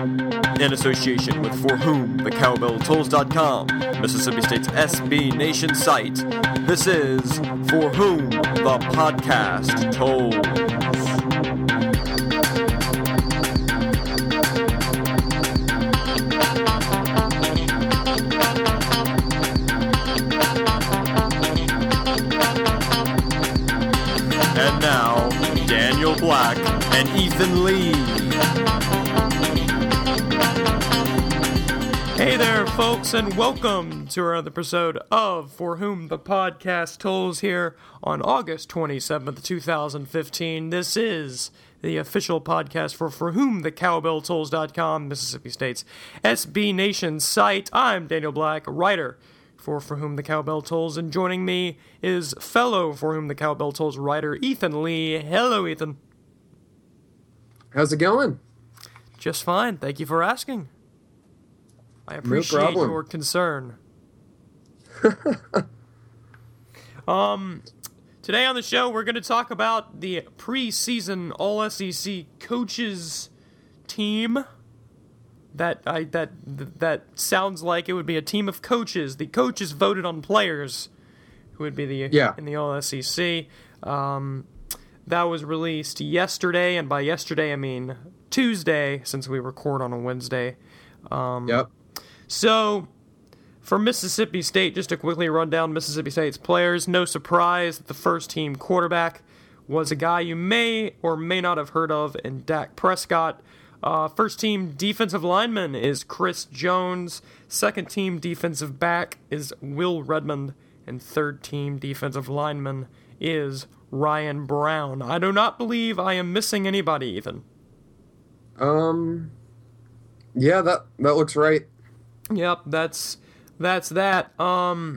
In association with ForWhomTheCowbellTolls.com, Mississippi State's SB Nation site, this is For Whom the Podcast Tolls. And now, Daniel Black and Ethan Lee. Hey there, folks, and welcome to another episode of For Whom the Podcast Tolls here on August 27th, 2015. This is the official podcast for ForWhomTheCowbellTolls.com, Mississippi State's SB Nation site. I'm Daniel Black, writer for Whom the Cowbell Tolls, and joining me is fellow For Whom the Cowbell Tolls writer Ethan Lee. Hello, Ethan. How's it going? Just fine. Thank you for asking. I appreciate your concern. Today on the show, we're going to talk about the preseason All-SEC coaches team. That sounds like it would be a team of coaches. The coaches voted on players who would be in the All-SEC. That was released yesterday, and by yesterday I mean Tuesday, since we record on a Wednesday. Yep. So, for Mississippi State, just to quickly run down Mississippi State's players, no surprise that the first-team quarterback was a guy you may or may not have heard of in Dak Prescott. First-team defensive lineman is Chris Jones. Second-team defensive back is Will Redmond. And third-team defensive lineman is Ryan Brown. I do not believe I am missing anybody, Ethan. Yeah, that looks right. Yep, that's that. I'll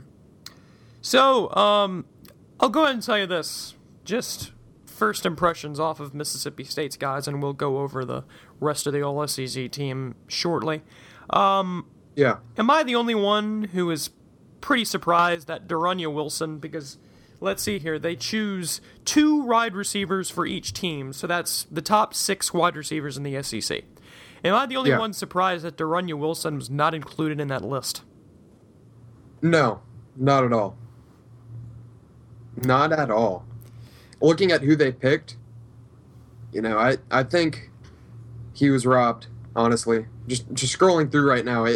go ahead and tell you this. Just first impressions off of Mississippi State's guys, and we'll go over the rest of the All-SEC team shortly. Yeah. Am I the only one who is pretty surprised that Darunya Wilson, because let's see here, they choose 2 wide receivers for each team, so that's the top 6 wide receivers in the SEC. Am I the only one surprised that Darunya Wilson was not included in that list? No, not at all. Not at all. Looking at who they picked, I think he was robbed, honestly. Just scrolling through right now,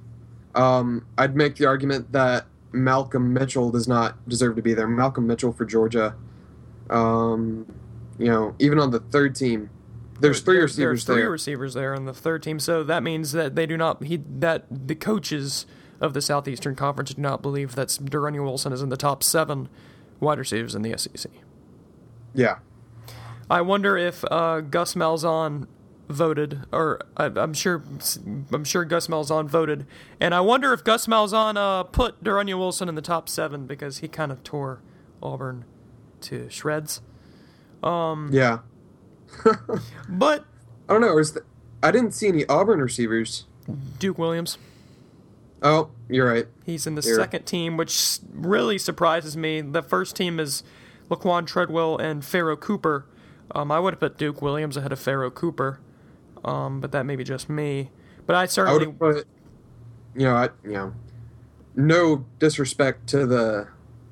I'd make the argument that Malcolm Mitchell does not deserve to be there. Malcolm Mitchell for Georgia, even on the third team, there's 3 receivers there. There's 3 receivers there on the third team, so that means that they do not. That the coaches of the Southeastern Conference do not believe that Darunya Wilson is in the top 7 wide receivers in the SEC. Yeah. I wonder if Gus Malzahn voted, or I'm sure Gus Malzahn voted, and I wonder if Gus Malzahn put Darunya Wilson in the top 7 because he kind of tore Auburn to shreds. Yeah. But I don't know. I didn't see any Auburn receivers. Duke Williams. Oh, you're right. He's in the second team, which really surprises me. The first team is Laquan Treadwell and Pharaoh Cooper. I would have put Duke Williams ahead of Pharaoh Cooper, but that may be just me. But I certainly would have put, no disrespect to the,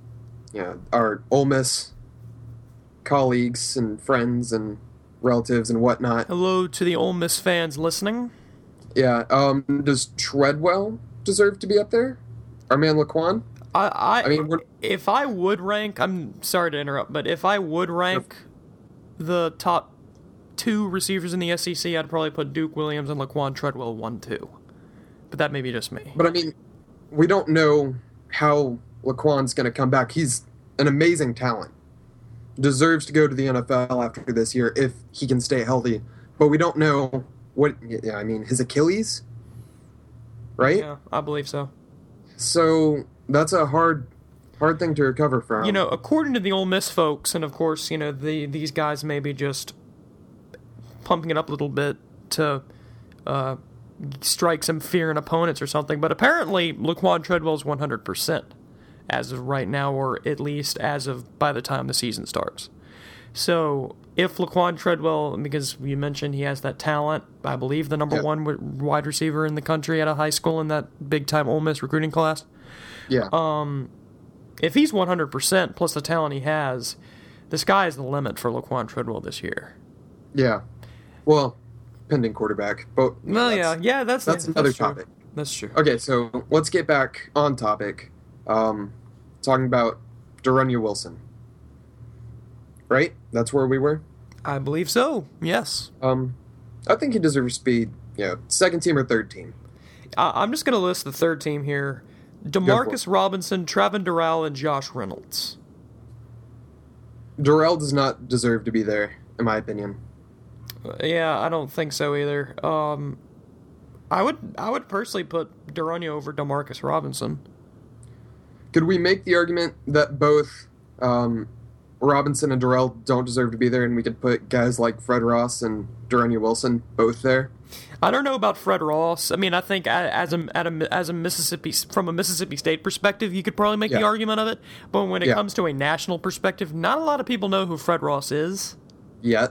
our Ole Miss colleagues and friends and relatives and whatnot. Hello to the Ole Miss fans listening. Yeah. Does Treadwell deserve to be up there? Our man Laquan? I mean, if I would rank, I'm sorry to interrupt, but if I would rank the top 2 receivers in the SEC, I'd probably put Duke Williams and Laquan Treadwell 1-2. But that may be just me. But I mean, we don't know how Laquan's going to come back. He's an amazing talent. Deserves to go to the NFL after this year if he can stay healthy. But we don't know his Achilles, right? Yeah, I believe so. So that's a hard thing to recover from. According to the Ole Miss folks, and of course, these guys may be just pumping it up a little bit to strike some fear in opponents or something, but apparently Laquan Treadwell's 100% as of right now, or at least as of by the time the season starts. So if Laquan Treadwell, because you mentioned he has that talent, I believe the number one wide receiver in the country at a high school in that big-time Ole Miss recruiting class. Yeah. If he's 100% plus the talent he has, the sky is the limit for Laquan Treadwell this year. Yeah. Well, pending quarterback. But that's another topic. That's true. Okay, so let's get back on topic. Talking about Darunya Wilson. Right? That's where we were? I believe so, yes. I think he deserves to be, second team or third team. I'm just going to list the third team here. DeMarcus Robinson, Travin Durrell, and Josh Reynolds. Durrell does not deserve to be there, in my opinion. Yeah, I don't think so either. I would personally put Darunya over DeMarcus Robinson. Could we make the argument that both Robinson and Durrell don't deserve to be there, and we could put guys like Fred Ross and Darunya Wilson both there? I don't know about Fred Ross. I mean, I think as a Mississippi, from a Mississippi State perspective, you could probably make the argument of it. But when it comes to a national perspective, not a lot of people know who Fred Ross is. Yet.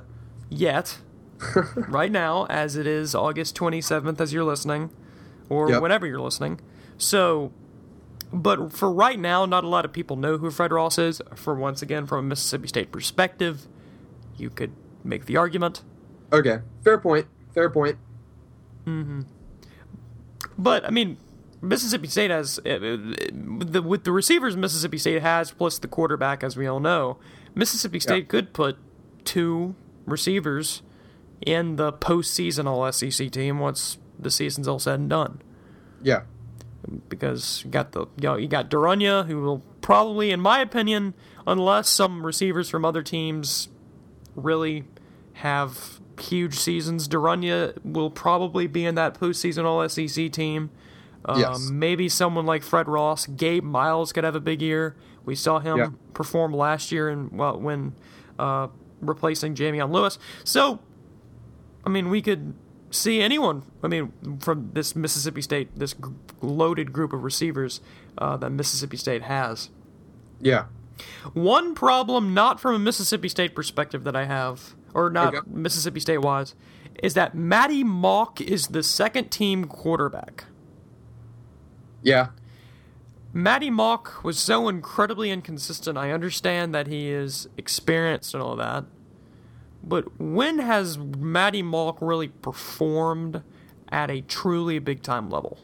Right now, as it is August 27th as you're listening, or whenever you're listening. So, but for right now, not a lot of people know who Fred Ross is. Once again, from a Mississippi State perspective, you could make the argument. Okay, fair point. Mm-hmm. But, I mean, Mississippi State has, with the receivers Mississippi State has, plus the quarterback, as we all know, Mississippi State could put two receivers in the postseason All-SEC team once the season's all said and done. Yeah. Because you got Darunya, who will probably, in my opinion, unless some receivers from other teams really have huge seasons, Darunya will probably be in that postseason All-SEC team. Maybe someone like Fred Ross. Gabe Miles could have a big year. We saw him perform last year when replacing Jamion Lewis. So, I mean, we could see anyone, from this Mississippi State, this loaded group of receivers that Mississippi State has. Yeah. One problem, not from a Mississippi State perspective that I have, or not Mississippi State-wise, is that Matty Mock is the second-team quarterback. Yeah. Matty Mock was so incredibly inconsistent. I understand that he is experienced and all that. But when has Matty Mock really performed at a truly big-time level?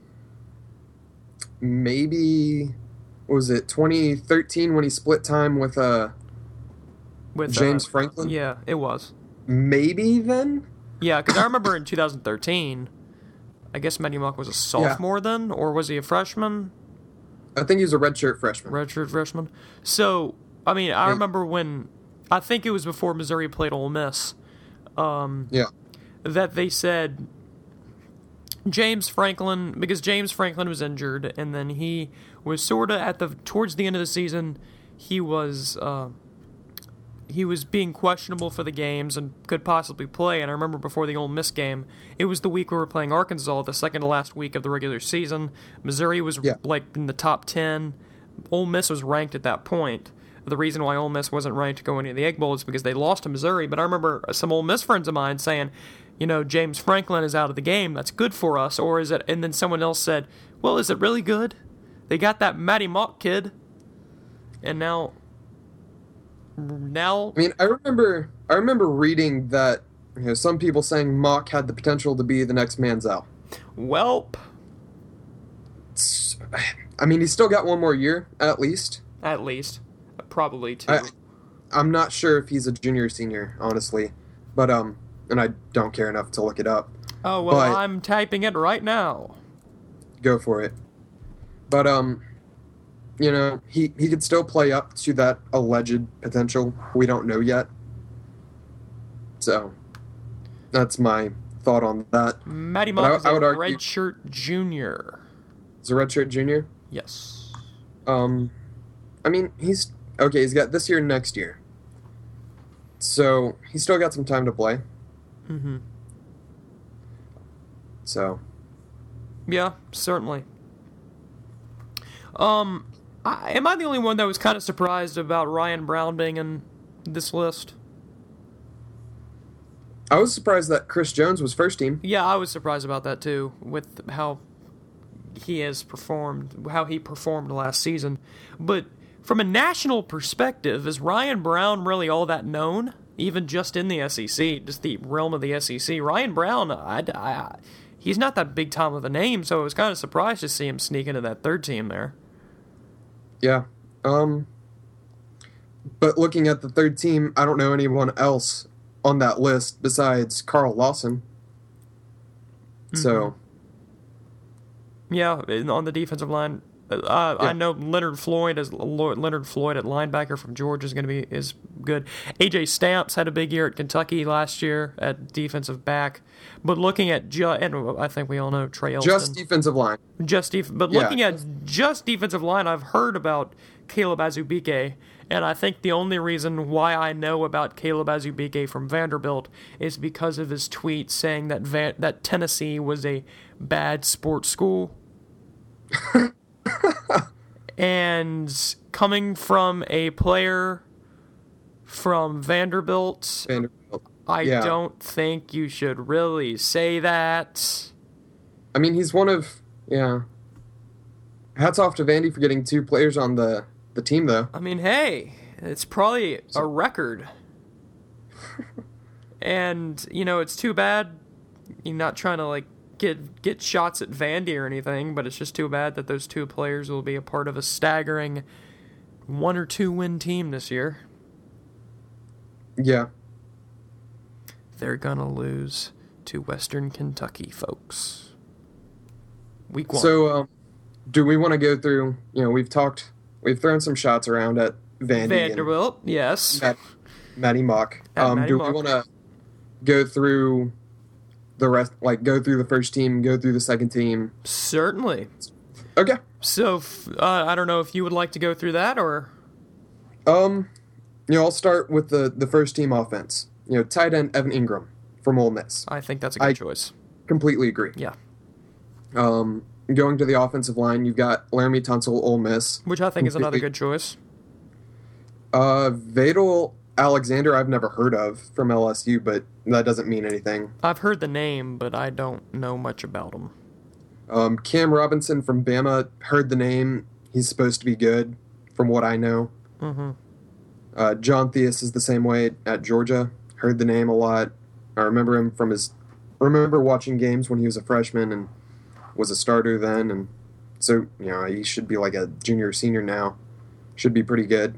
Maybe, what was it, 2013 when he split time with James Franklin? Yeah, it was. Maybe then? Yeah, because I remember in 2013, I guess Matty Mock was a sophomore then, or was he a freshman? I think he was a redshirt freshman. Redshirt freshman. So, I mean, I remember when, I think it was before Missouri played Ole Miss, that they said James Franklin, because James Franklin was injured, and then he was sort of towards the end of the season, he was being questionable for the games and could possibly play. And I remember before the Ole Miss game, it was the week we were playing Arkansas, the second to last week of the regular season. Missouri was in the top 10. Ole Miss was ranked at that point. The reason why Ole Miss wasn't ranked to go into the Egg Bowl is because they lost to Missouri. But I remember some Ole Miss friends of mine saying, James Franklin is out of the game. That's good for us. Or is it? And then someone else said, well, is it really good? They got that Matty Mock kid. And now, I mean, I remember reading that some people saying Mock had the potential to be the next Manziel. Welp. I mean, he's still got one more year, at least. At least. Probably two. I'm not sure if he's a junior or senior, honestly. But, and I don't care enough to look it up. Oh, well, I'm typing it right now. Go for it. But, he could still play up to that alleged potential. We don't know yet. So, that's my thought on that. Matty Mock is a redshirt junior. Is a redshirt junior? Yes. I mean, he's got this year and next year. So, he's still got some time to play. Mm-hmm. So. Yeah, certainly. Am I the only one that was kind of surprised about Ryan Brown being in this list. I was surprised that Chris Jones was first team. Yeah, I was surprised about that too, with how he performed last season. But from a national perspective, is Ryan Brown really all that known? Even just in the SEC, just the realm of the SEC. Ryan Brown, he's not that big time of a name, so I was kind of surprised to see him sneak into that third team there. Yeah. But looking at the third team, I don't know anyone else on that list besides Carl Lawson. Mm-hmm. So. Yeah, on the defensive line, I know Leonard Floyd at linebacker from Georgia is good. AJ Stamps had a big year at Kentucky last year at defensive back. But looking at and I think we all know Trey Elston. Just defensive line. Looking at just defensive line, I've heard about Caleb Azubike, and I think the only reason why I know about Caleb Azubike from Vanderbilt is because of his tweet saying that Tennessee was a bad sports school. And coming from a player from Vanderbilt, I don't think you should really say that. I mean, he's one of, hats off to Vandy for getting 2 players on the team, though. I mean, hey, it's probably a record. And, it's too bad you're not trying to, get shots at Vandy or anything, but it's just too bad that those 2 players will be a part of a staggering 1 or 2 win team this year. Yeah. They're gonna lose to Western Kentucky, folks. Week 1. So, do we want to go through, we've thrown some shots around at Vanderbilt, yes. Matty Mock. We want to go through the rest, go through the first team, go through the second team? Certainly. Okay. So, I don't know if you would like to go through that, or? I'll start with the first team offense. Tight end Evan Ingram from Ole Miss. I think that's a good choice. Completely agree. Yeah. Going to the offensive line, you've got Laramie Tunsil, Ole Miss. Which I think is another good choice. Vadal Alexander, I've never heard of from LSU, but that doesn't mean anything. I've heard the name, but I don't know much about him. Cam Robinson from Bama, heard the name. He's supposed to be good, from what I know. Mm-hmm. John Theus is the same way at Georgia. Heard the name a lot. I remember him remember watching games when he was a freshman and was a starter then. And so, he should be like a junior or senior now. Should be pretty good.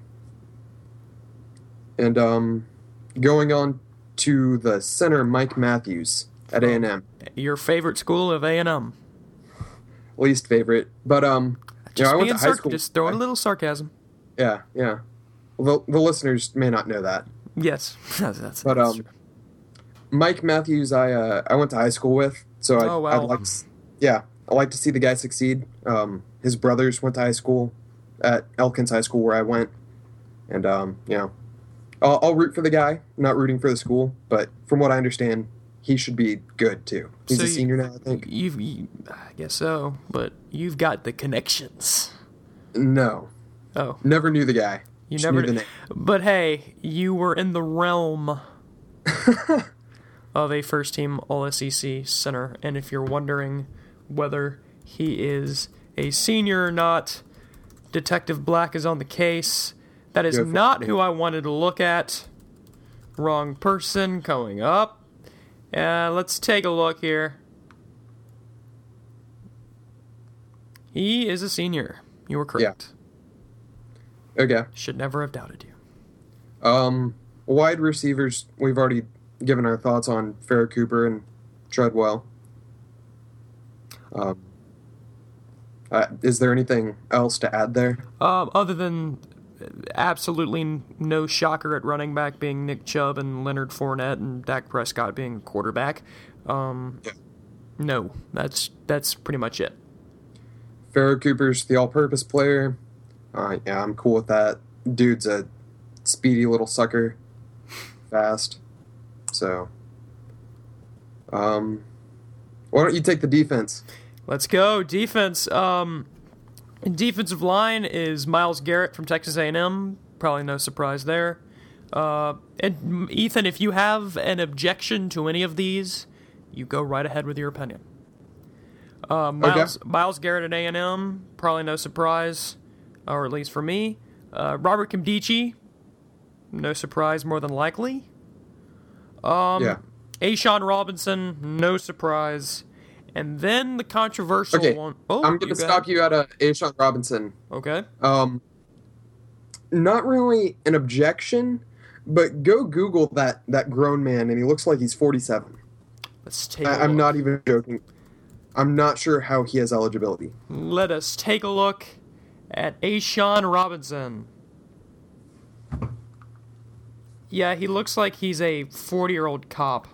And going on to the center, Mike Matthews at A&M. Your favorite school of A&M? Least favorite. But, I went to high school. Just throwing a little sarcasm. Yeah. Well, the listeners may not know that. Yes. That's true. Mike Matthews, I went to high school with, so I'd like to see the guy succeed. His brothers went to high school at Elkins High School where I went. And, I'll root for the guy. I'm not rooting for the school, but from what I understand, he should be good too. He's a senior now, I think. I guess so, but you've got the connections. No. Oh. Never knew the guy. You never knew the name. But hey, you were in the realm of a first-team All-SEC center, and if you're wondering whether he is a senior or not, Detective Black is on the case. That is not who I wanted to look at. Wrong person coming up. Let's take a look here. He is a senior. You were correct. Yeah. Okay. Should never have doubted you. Wide receivers, we've already given our thoughts on Farrah Cooper and Treadwell. Is there anything else to add there? Other than absolutely no shocker at running back being Nick Chubb and Leonard Fournette and Dak Prescott being quarterback. No, that's pretty much it. Farrah Cooper's the all-purpose player. Yeah, I'm cool with that. Dude's a speedy little sucker. Fast. So, why don't you take the defense? Let's go. Defense. Defensive line is Myles Garrett from Texas A&M. Probably no surprise there. And Ethan, if you have an objection to any of these, you go right ahead with your opinion. Myles Garrett at A&M, probably no surprise, or at least for me. Robert Nkemdiche, no surprise, more than likely. A'Shawn Robinson, no surprise. And then the controversial one. Oh, I'm going to stop you at A'Shawn Robinson. Okay. Not really an objection, but go Google that grown man, and he looks like he's 47. Let's take a look. I'm not even joking. I'm not sure how he has eligibility. Let us take a look at A'Shawn Robinson. Yeah, he looks like he's a 40-year-old cop.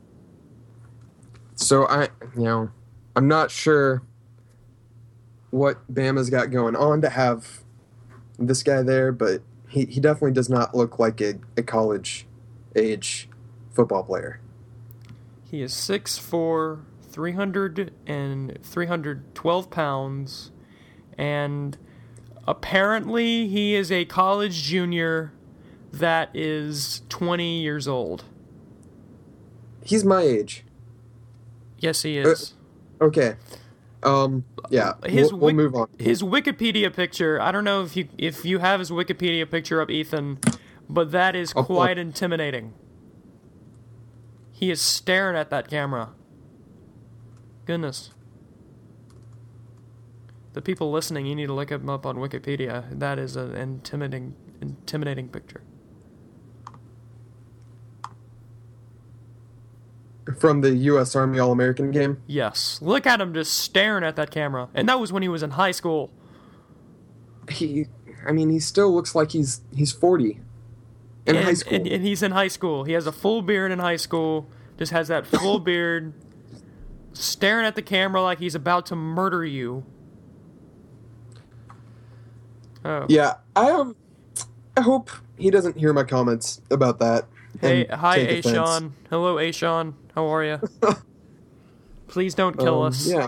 So I'm not sure what Bama's got going on to have this guy there, but he definitely does not look like a college-age football player. He is 6'4", 312 pounds, and apparently he is a college junior that is 20 years old. He's my age. Yes, he is. Okay. Yeah, we'll move on. His Wikipedia picture, I don't know if you have his Wikipedia picture up, Ethan, but that is quite intimidating. He is staring at that camera. Goodness. The people listening, you need to look him up on Wikipedia. That is an intimidating picture. From the U.S. Army All-American game? Yes. Look at him just staring at that camera. And that was when he was in high school. He still looks like he's 40 in high school. And he's in high school. He has a full beard in high school. Just has that full beard. Staring at the camera like he's about to murder you. Oh. Yeah, I hope he doesn't hear my comments about that. Hey, hi, A'Shawn. Hello, A'Shawn. How are you? Please don't kill us. Yeah.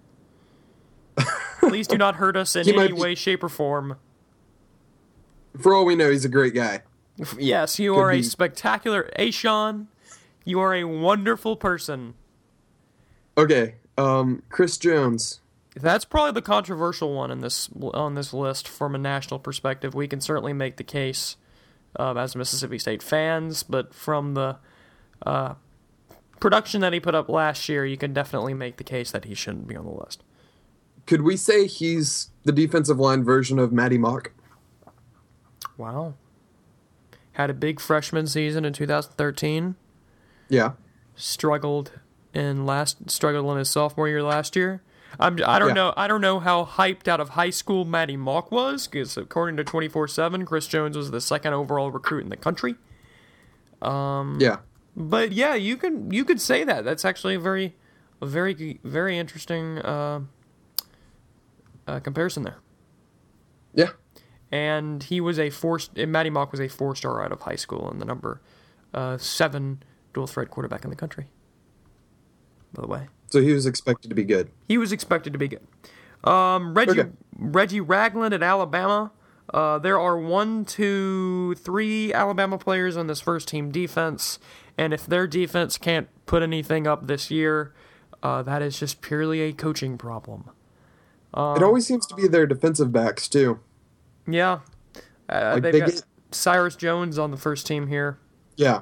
Please do not hurt us in any way, shape, or form. For all we know, he's a great guy. Yes, you are a spectacular... A'Shawn, you are a wonderful person. Okay, Chris Jones. That's probably the controversial one on this list from a national perspective. We can certainly make the case as Mississippi State fans, but from the production that he put up last year, you can definitely make the case that he shouldn't be on the list. Could we say he's the defensive line version of Matty Mock? Wow. Had a big freshman season in 2013. Yeah. Struggled in his sophomore year last year. I don't know how hyped out of high school Matty Mock was, because according to 24/7, Chris Jones was the second overall recruit in the country. Yeah. But yeah, you could say that. That's actually a very very interesting comparison there. Yeah. And he was Matty Mock was a 4-star out of high school and the number 7 dual threat quarterback in the country. By the way. So he was expected to be good. He was expected to be good. Reggie Ragland at Alabama. There are 1, 2, 3 Alabama players on this first team defense, and if their defense can't put anything up this year, that is just purely a coaching problem. It always seems to be their defensive backs too. Yeah, they've got Cyrus Jones on the first team here. Yeah.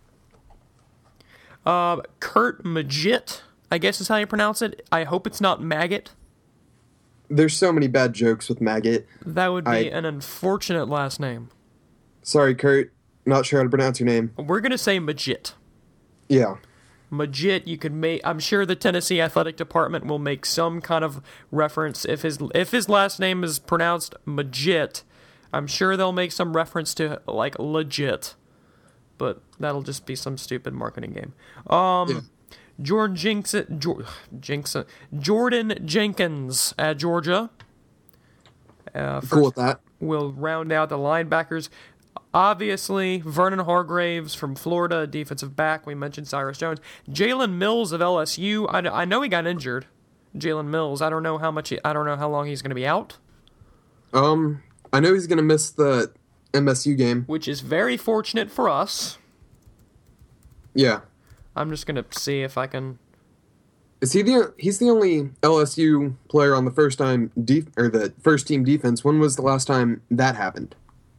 Kurt Magid, I guess is how you pronounce it. I hope it's not Maggot. There's so many bad jokes with Maggot. That would be an unfortunate last name. Sorry, Kurt. Not sure how to pronounce your name. We're going to say Magid. Yeah. Magid, you could make... I'm sure the Tennessee Athletic Department will make some kind of reference. If his last name is pronounced Magid, I'm sure they'll make some reference to, like, legit. But that'll just be some stupid marketing game. Yeah. Jordan Jenkins at Georgia. Cool with that. We'll round out the linebackers. Obviously, Vernon Hargraves from Florida, defensive back. We mentioned Cyrus Jones. Jalen Mills of LSU. I know he got injured. Jalen Mills. I don't know how long he's going to be out. I know he's going to miss the MSU game. which is very fortunate for us. Yeah. I'm just gonna see if I can. Is he he's the only LSU player on the the first team defense? When was the last time that happened?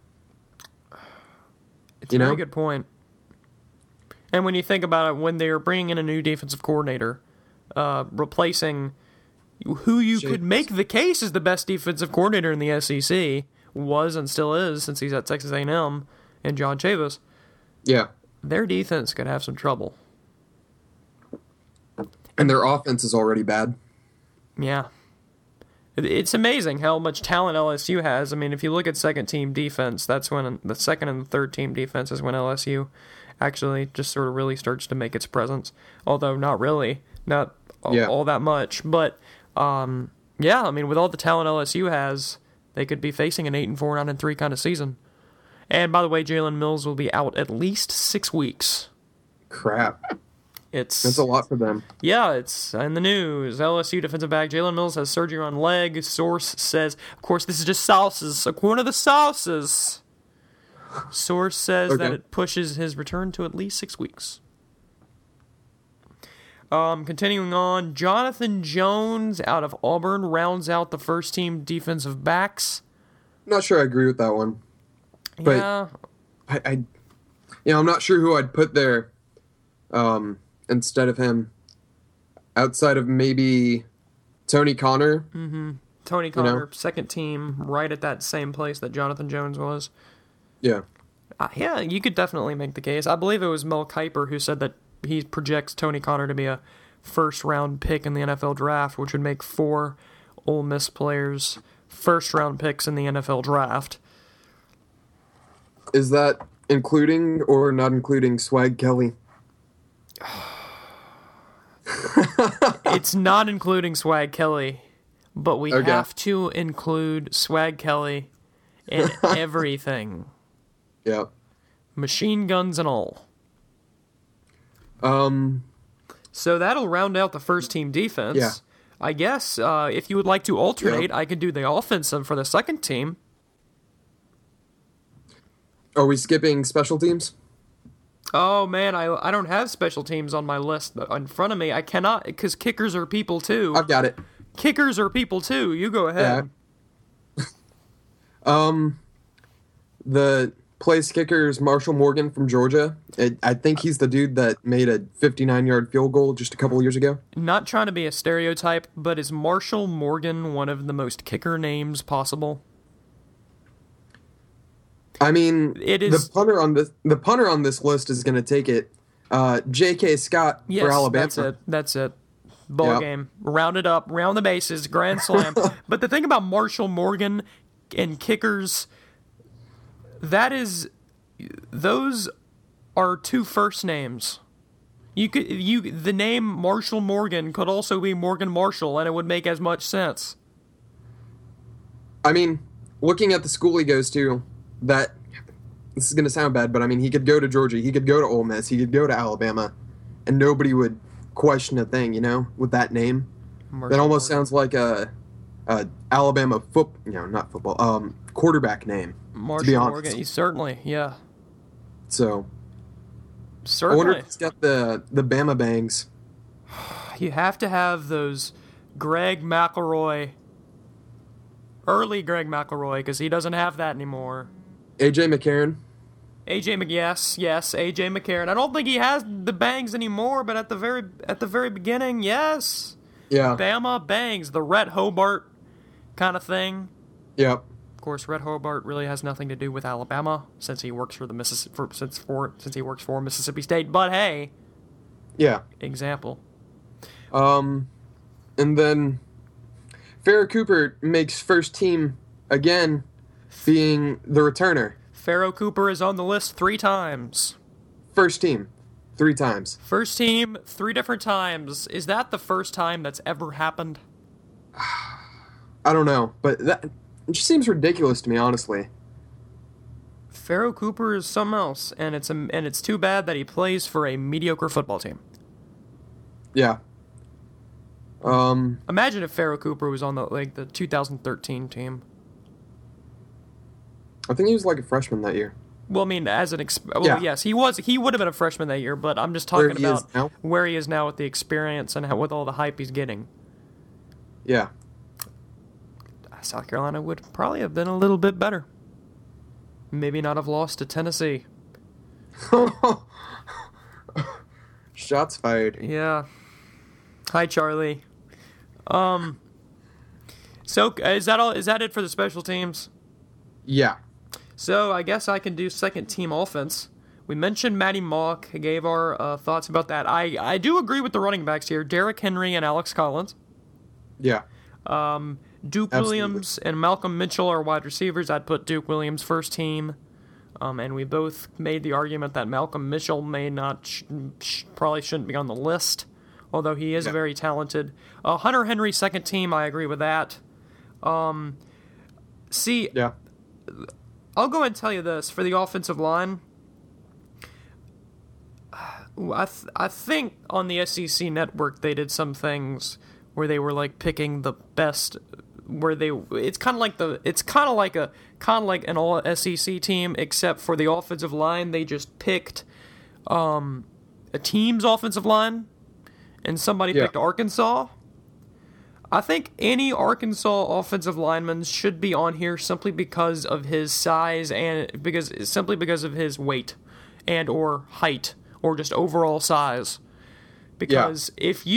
It's a very good point. And when you think about it, when they're bringing in a new defensive coordinator, replacing who you could make the case is the best defensive coordinator in the SEC, was and still is since he's at Texas A&M, and John Chavis. Yeah. Their defense could have some trouble. And their offense is already bad. Yeah. It's amazing how much talent LSU has. I mean, if you look at second-team defense, that's when the second and the third-team defense is when LSU actually just sort of really starts to make its presence. Although not really. Not all that much. But, yeah, I mean, with all the talent LSU has, they could be facing an 8-4, 9-3 kind of season. And, by the way, Jalen Mills will be out at least 6 weeks. Crap. That's a lot for them. Yeah, it's in the news. LSU defensive back Jalen Mills has surgery on leg. Source says, of course, this is just sauces. One of the sauces. Source says that it pushes his return to at least 6 weeks. Continuing on, Jonathan Jones out of Auburn rounds out the first team defensive backs. Not sure I agree with that one. But yeah. I'm not sure who I'd put there. Instead of him, outside of maybe Tony Connor. Mm-hmm. Tony Connor, second team, right at that same place that Jonathan Jones was. Yeah. Yeah, you could definitely make the case. I believe it was Mel Kiper who said that he projects Tony Connor to be a first-round pick in the NFL draft, which would make 4 Ole Miss players first-round picks in the NFL draft. Is that including or not including Swag Kelly? It's not including Swag Kelly, but we have to include Swag Kelly in everything. Yeah. Machine guns and all. So that'll round out the first team defense. Yeah. I guess if you would like to alternate, I could do the offensive for the second team. Are we skipping special teams? Oh, man, I don't have special teams on my list in front of me. I cannot, because kickers are people, too. I've got it. Kickers are people, too. You go ahead. Yeah. The place kicker is Marshall Morgan from Georgia. I think he's the dude that made a 59-yard field goal just a couple of years ago. Not trying to be a stereotype, but is Marshall Morgan one of the most kicker names possible? I mean, it is the punter on this list is going to take it. J.K. Scott for Alabama. That's it. Ball game. Round it up. Round the bases. Grand slam. But the thing about Marshall Morgan and kickers, those are 2 first names. The name Marshall Morgan could also be Morgan Marshall, and it would make as much sense. I mean, looking at the school he goes to, this is going to sound bad, but I mean, he could go to Georgia, he could go to Ole Miss, he could go to Alabama, and nobody would question a thing, with that name. That almost sounds like a Alabama quarterback name. Marshall to be honest. Morgan, certainly, yeah. So, certainly. I wonder if he's got the Bama bangs. You have to have those Greg McElroy, early Greg McElroy, because he doesn't have that anymore. A.J. McCarron. yes, A.J. McCarron. I don't think he has the bangs anymore, but at the very beginning, yes. Yeah. Bama bangs, the Rhett Hobart kind of thing. Yep. Of course, Rhett Hobart really has nothing to do with Alabama since he works for since he works for Mississippi State. But hey, yeah. Example. And then Farrah Cooper makes first team again, being the returner. Farrah Cooper is on the list 3 times. First team, 3 times. First team, 3 different times. Is that the first time that's ever happened? I don't know, but it just seems ridiculous to me, honestly. Farrah Cooper is something else, and it's too bad that he plays for a mediocre football team. Yeah. Imagine if Farrah Cooper was on the 2013 team. I think he was like a freshman that year. Well, I mean, Yeah. yes, he was. He would have been a freshman that year, but I'm just Where talking he is about now? where he is now with the experience and with all the hype he's getting. Yeah. South Carolina would probably have been a little bit better. Maybe not have lost to Tennessee. Shots fired. Yeah. Hi, Charlie. So is that all? Is that it for the special teams? Yeah. So I guess I can do second team offense. We mentioned Matty Mock. Gave our thoughts about that. I do agree with the running backs here: Derrick Henry and Alex Collins. Yeah. Duke Absolutely. Williams and Malcolm Mitchell are wide receivers. I'd put Duke Williams first team. And we both made the argument that Malcolm Mitchell may not, probably shouldn't be on the list, although he is very talented. Hunter Henry second team. I agree with that. Yeah. I'll go and tell you this for the offensive line. I think on the SEC network they did some things where they were like picking the best. It's kind of like an all SEC team, except for the offensive line. They just picked a team's offensive line, and somebody picked Arkansas. I think any Arkansas offensive lineman should be on here simply because of his size and simply because of his weight and or height or just overall size. Because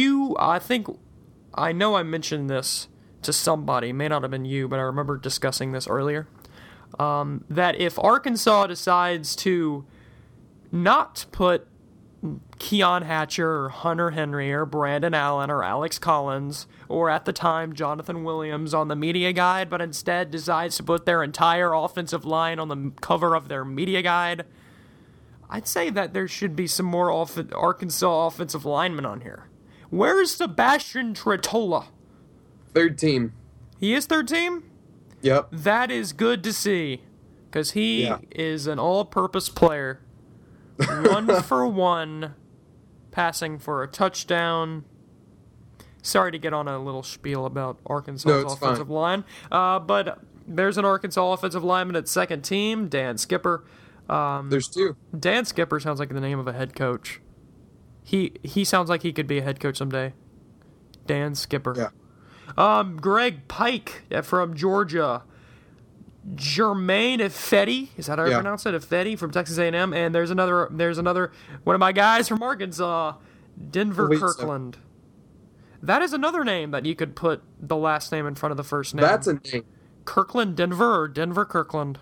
I know I mentioned this to somebody, may not have been you, but I remember discussing this earlier, that if Arkansas decides to not put Keon Hatcher or Hunter Henry or Brandon Allen or Alex Collins or at the time Jonathan Williams on the media guide, but instead decides to put their entire offensive line on the cover of their media guide, I'd say that there should be some more Arkansas offensive linemen on here. Where's Sebastian Tretola? Third team. He is third team? Yep. That is good to see, because he is an all-purpose player. 1 for 1, passing for a touchdown. Sorry to get on a little spiel about Arkansas's offensive line, but there's an Arkansas offensive lineman at second team, Dan Skipper. There's two. Dan Skipper sounds like the name of a head coach. He sounds like he could be a head coach someday. Dan Skipper. Yeah. Greg Pike from Georgia. Jermaine Ifedi, is that how I pronounce it? Ifedi from Texas A&M, and there's another one of my guys from Arkansas, Denver Kirkland. That is another name that you could put the last name in front of the first name. That's a name. Kirkland Denver or Denver Kirkland.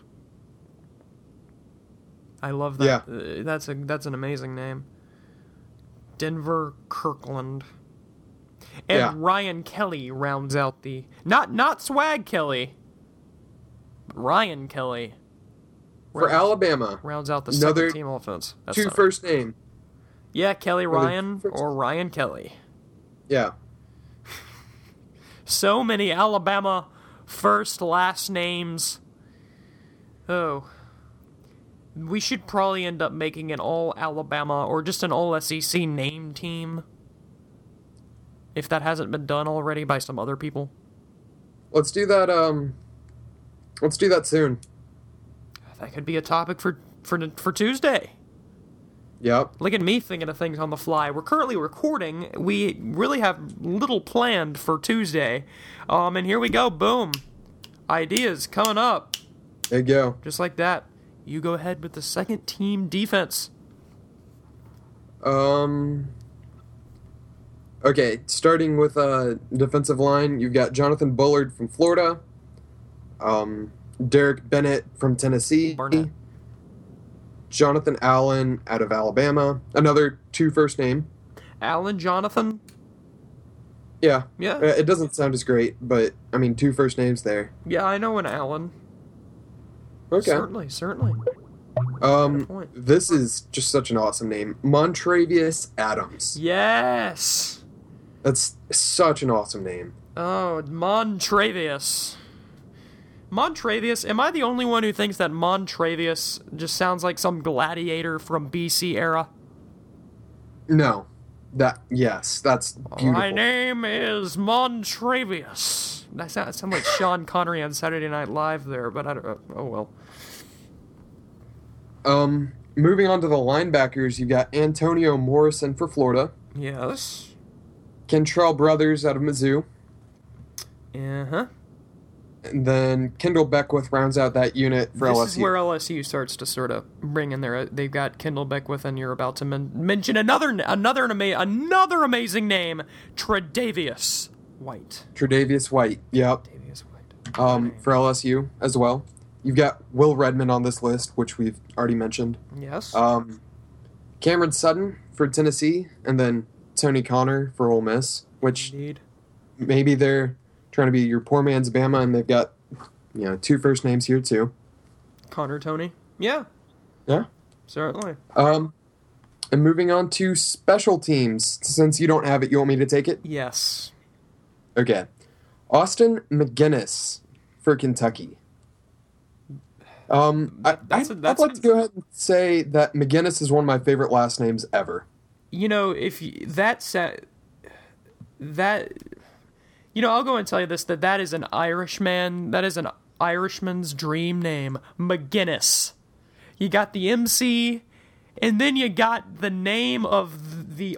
I love that. Yeah. That's an amazing name. Denver Kirkland. And Ryan Kelly rounds out the not Swag Kelly. Ryan Kelly for Alabama rounds out the second team offense. That's first name. Yeah, Kelly Ryan or Ryan Kelly. Yeah. So many Alabama last names. Oh. We should probably end up making an all Alabama or just an all SEC name team. If that hasn't been done already by some other people. Let's do that let's do that soon. That could be a topic for Tuesday. Yep. Look at me thinking of things on the fly. We're currently recording. We really have little planned for Tuesday. And here we go. Boom. Ideas coming up. There you go. Just like that. You go ahead with the second team defense. Okay, starting with defensive line, you've got Jonathan Bullard from Florida. Derek Bennett from Tennessee. Barnett. Jonathan Allen out of Alabama. Another two first name. Allen Jonathan? Yeah. Yeah. It doesn't sound as great, but, I mean, two first names there. Yeah, I know an Allen. Okay. Certainly. This is just such an awesome name. Montravius Adams. Yes! That's such an awesome name. Oh, Montravius. Montravius, am I the only one who thinks that Montravius just sounds like some gladiator from BC era? No. That's beautiful. My name is Montravius. That sounds like Sean Connery on Saturday Night Live there, but I don't. Oh well. Moving on to the linebackers, you got Antonio Morrison for Florida, Yes. Kentrell Brothers out of Mizzou, Uh-huh. and then Kendall Beckwith rounds out that unit for This LSU. is where LSU starts to sort of bring in their. They've got Kendall Beckwith, and you're about to mention another amazing name, Tre'Davious White. Tre'Davious White, yep, Tre'Davious White. for LSU as well. You've got Will Redmond on this list, which we've already mentioned. Yes. Cameron Sutton for Tennessee, and then Tony Connor for Ole Miss, which Indeed. maybe they're trying to be your poor man's Bama, and they've got, two first names here too. Connor Tony. Yeah. Yeah. Certainly. And moving on to special teams, since you don't have it, you want me to take it? Yes. Okay. Austin McGinnis for Kentucky. I'd like to go ahead and say that McGinnis is one of my favorite last names ever. If I'll go and tell you this, that is an Irishman. That is an Irishman's dream name, McGinnis. You got the MC, and then you got the name of the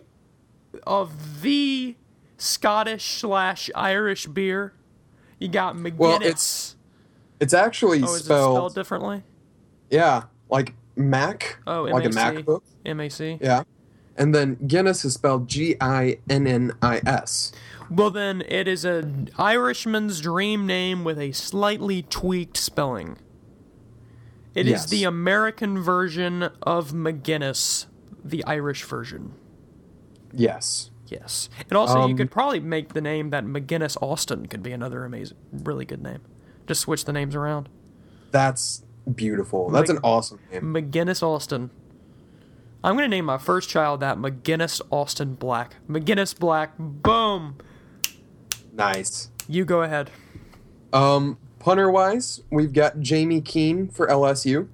Scottish/Irish beer. You got McGinnis. Well, it's actually is it spelled differently? Yeah, like Mac. Oh, like a MacBook. MAC. Yeah. And then Guinness is spelled Ginnis. Well, then it is an Irishman's dream name with a slightly tweaked spelling. It is the American version of McGinnis, the Irish version. Yes. Yes. And also, you could probably make the name that McGinnis Austin could be another amazing, really good name. Just switch the names around. That's beautiful. That's an awesome name. McGinnis Austin. I'm going to name my first child that McGinnis Austin Black. McGinnis Black. Boom. Nice. You go ahead. Punter-wise, we've got Jamie Keene for LSU.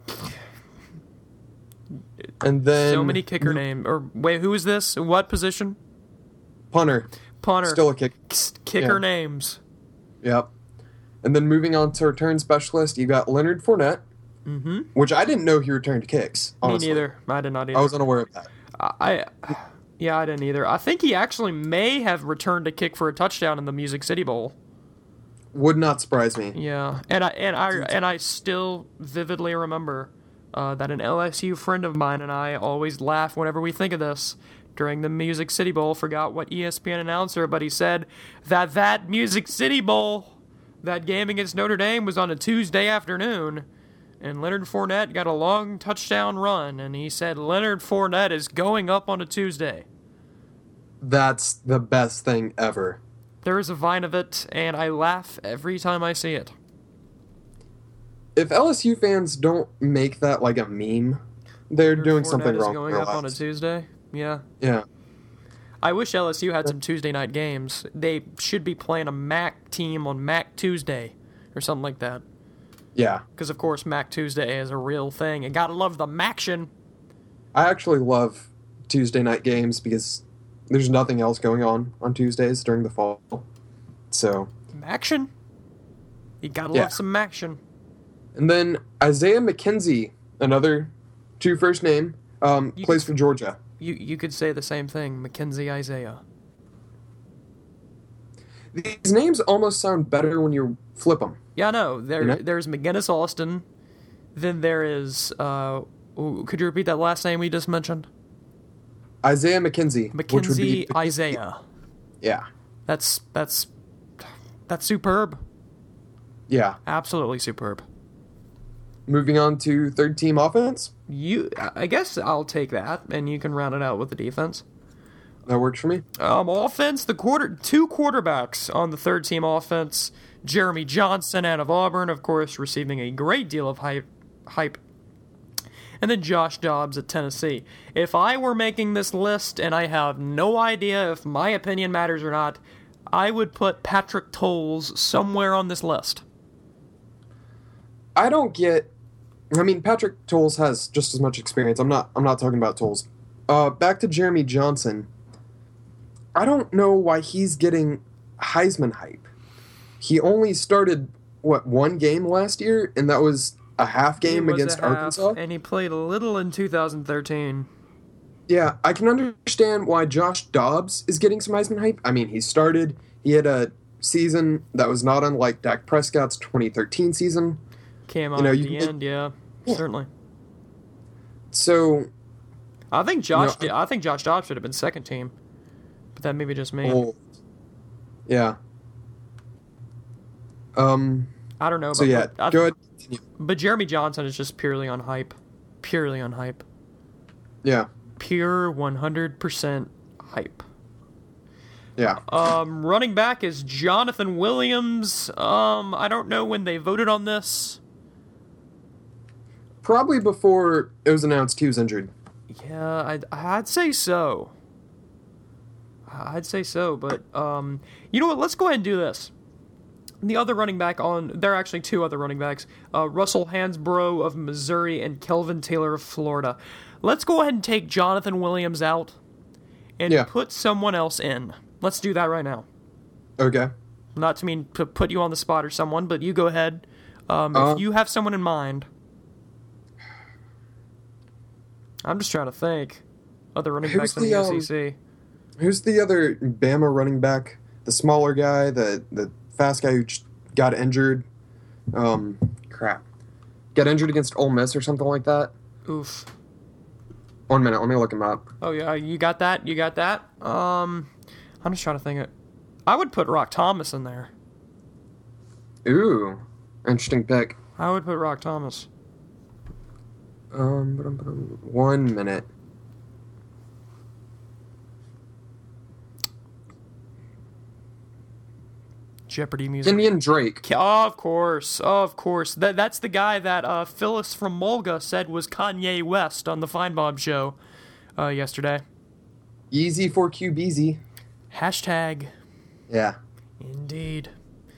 And then... So many kicker names. Or, wait, who is this? What position? Punter. Still a kicker. Kicker names. Yep. And then moving on to return specialist, you got Leonard Fournette, which I didn't know he returned kicks, honestly. Me neither. I did not either. I was unaware of that. I didn't either. I think he actually may have returned a kick for a touchdown in the Music City Bowl. Would not surprise me. Yeah, and I still vividly remember that an LSU friend of mine and I always laugh whenever we think of this. During the Music City Bowl, forgot what ESPN announcer, but he said that Music City Bowl, that game against Notre Dame, was on a Tuesday afternoon, and Leonard Fournette got a long touchdown run, and he said Leonard Fournette is going up on a Tuesday. That's the best thing ever. There is a Vine of it, and I laugh every time I see it. If LSU fans don't make that like a meme, they're doing something wrong. Going up on a Tuesday? Yeah. Yeah. I wish LSU had some Tuesday night games. They should be playing a MAC team on MAC Tuesday or something like that. Yeah. Because, of course, MAC Tuesday is a real thing. And gotta love the MACtion. I actually love Tuesday night games because there's nothing else going on Tuesdays during the fall. So. MACtion? You gotta love some MACtion. And then Isaiah McKenzie, another two first name, plays for Georgia. You could say the same thing, Mackenzie Isaiah. These names almost sound better when you flip them. Yeah, no. There's McGinnis Austin. Then there is. Could you repeat that last name we just mentioned? Isaiah McKenzie. Mackenzie Isaiah. Yeah. That's superb. Yeah. Absolutely superb. Moving on to third team offense. I guess I'll take that, and you can round it out with the defense. That works for me. Offense, two quarterbacks on the third team offense. Jeremy Johnson out of Auburn, of course, receiving a great deal of hype. And then Josh Dobbs at Tennessee. If I were making this list, and I have no idea if my opinion matters or not, I would put Patrick Towles somewhere on this list. Patrick Towles has just as much experience. I'm not talking about Towles. Back to Jeremy Johnson. I don't know why he's getting Heisman hype. He only started one game last year, and that was a half game He was against a half, Arkansas. and he played a little in 2013. Yeah, I can understand why Josh Dobbs is getting some Heisman hype. I mean, he had a season that was not unlike Dak Prescott's 2013 season. Came out at the end, yeah, certainly. So, I think Josh Dobbs should have been second team, but that may be just me. well, yeah. I don't know. So yeah, go ahead. But Jeremy Johnson is just purely on hype. Purely on hype. Yeah. Pure 100% hype. Yeah. Running back is Jonathan Williams. I don't know when they voted on this. Probably before it was announced he was injured. Yeah, I'd say so. But you know what? Let's go ahead and do this. The other running back there are actually two other running backs, Russell Hansbrough of Missouri and Kelvin Taylor of Florida. Let's go ahead and take Jonathan Williams out and put someone else in. Let's do that right now. Okay. Not to mean to put you on the spot or someone, but you go ahead. If you have someone in mind. I'm just trying to think. Other running backs in the SEC. Who's the other Bama running back? The smaller guy, the fast guy who got injured. Got injured against Ole Miss or something like that. Oof. 1 minute, let me look him up. Oh yeah, you got that? I'm just trying to think it. I would put Rock Thomas in there. Ooh, interesting pick. I would put Rock Thomas. 1 minute. Jeopardy music. Kenyon Drake. Of course. That's the guy that Phyllis from Mulga said was Kanye West on the Feinbaum show yesterday. Easy for QBZ. Hashtag. Yeah. Indeed.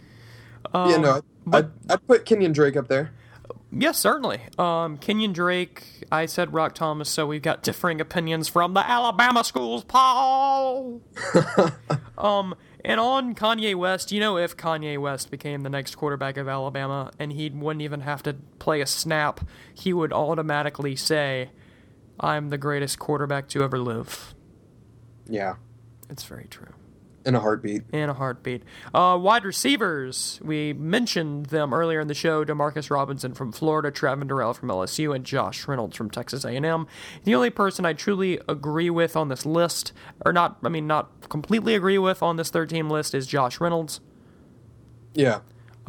I'd put Kenyon Drake up there. Yes, certainly. Kenyon Drake, I said Rock Thomas, so we've got differing opinions from the Alabama schools, Paul! And on Kanye West, if Kanye West became the next quarterback of Alabama and he wouldn't even have to play a snap, he would automatically say, I'm the greatest quarterback to ever live. Yeah. It's very true. In a heartbeat. Wide receivers, we mentioned them earlier in the show. DeMarcus Robinson from Florida, Travin Durrell from LSU, and Josh Reynolds from Texas A&M. The only person I truly agree with on this list, not completely agree with on this third-team list, is Josh Reynolds. Yeah.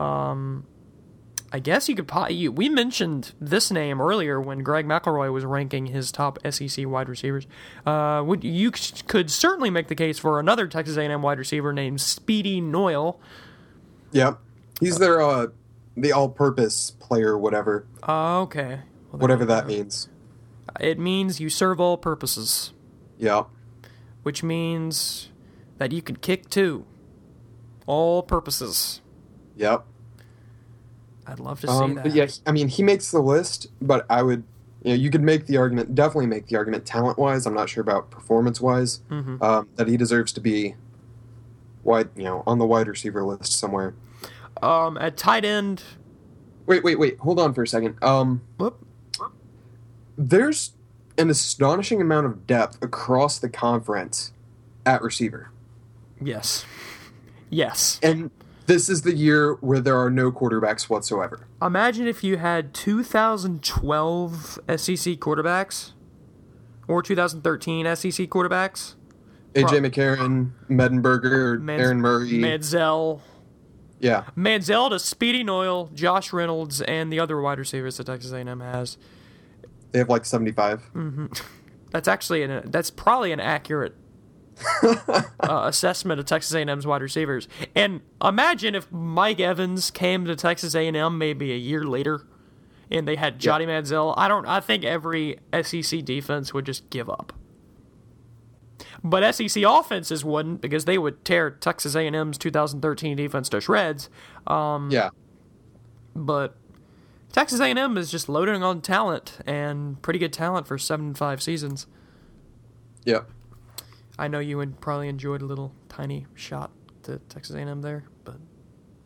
I guess you could. We mentioned this name earlier when Greg McElroy was ranking his top SEC wide receivers. You could certainly make the case for another Texas A&M wide receiver named Speedy Noyle. Yep, he's their the all-purpose player, whatever. Okay. Well, whatever that means. It means you serve all purposes. Yep. Which means that you could kick too. All purposes. Yep. I'd love to see that. But yeah, I mean, he makes the list, but I would, you could make the argument, definitely make the argument talent-wise, I'm not sure about performance-wise, that he deserves to be on the wide receiver list somewhere. At tight end... Wait, hold on for a second. Whoop. There's an astonishing amount of depth across the conference at receiver. Yes. And this is the year where there are no quarterbacks whatsoever. Imagine if you had 2012 SEC quarterbacks or 2013 SEC quarterbacks. A.J. McCarron, Mettenberger, Aaron Murray. Manziel. Yeah. Manziel to Speedy Noyle, Josh Reynolds, and the other wide receivers that Texas A&M has. They have like 75. Mm-hmm. That's probably an accurate assessment of Texas A&M's wide receivers. And imagine if Mike Evans came to Texas A&M maybe a year later, and they had Johnny Manziel. I think every SEC defense would just give up. But SEC offenses wouldn't, because they would tear Texas A&M's 2013 defense to shreds. Yeah. But Texas A&M is just loading on talent, and pretty good talent for 7-5 seasons. Yep. I know you would probably enjoyed a little tiny shot to Texas A&M there, but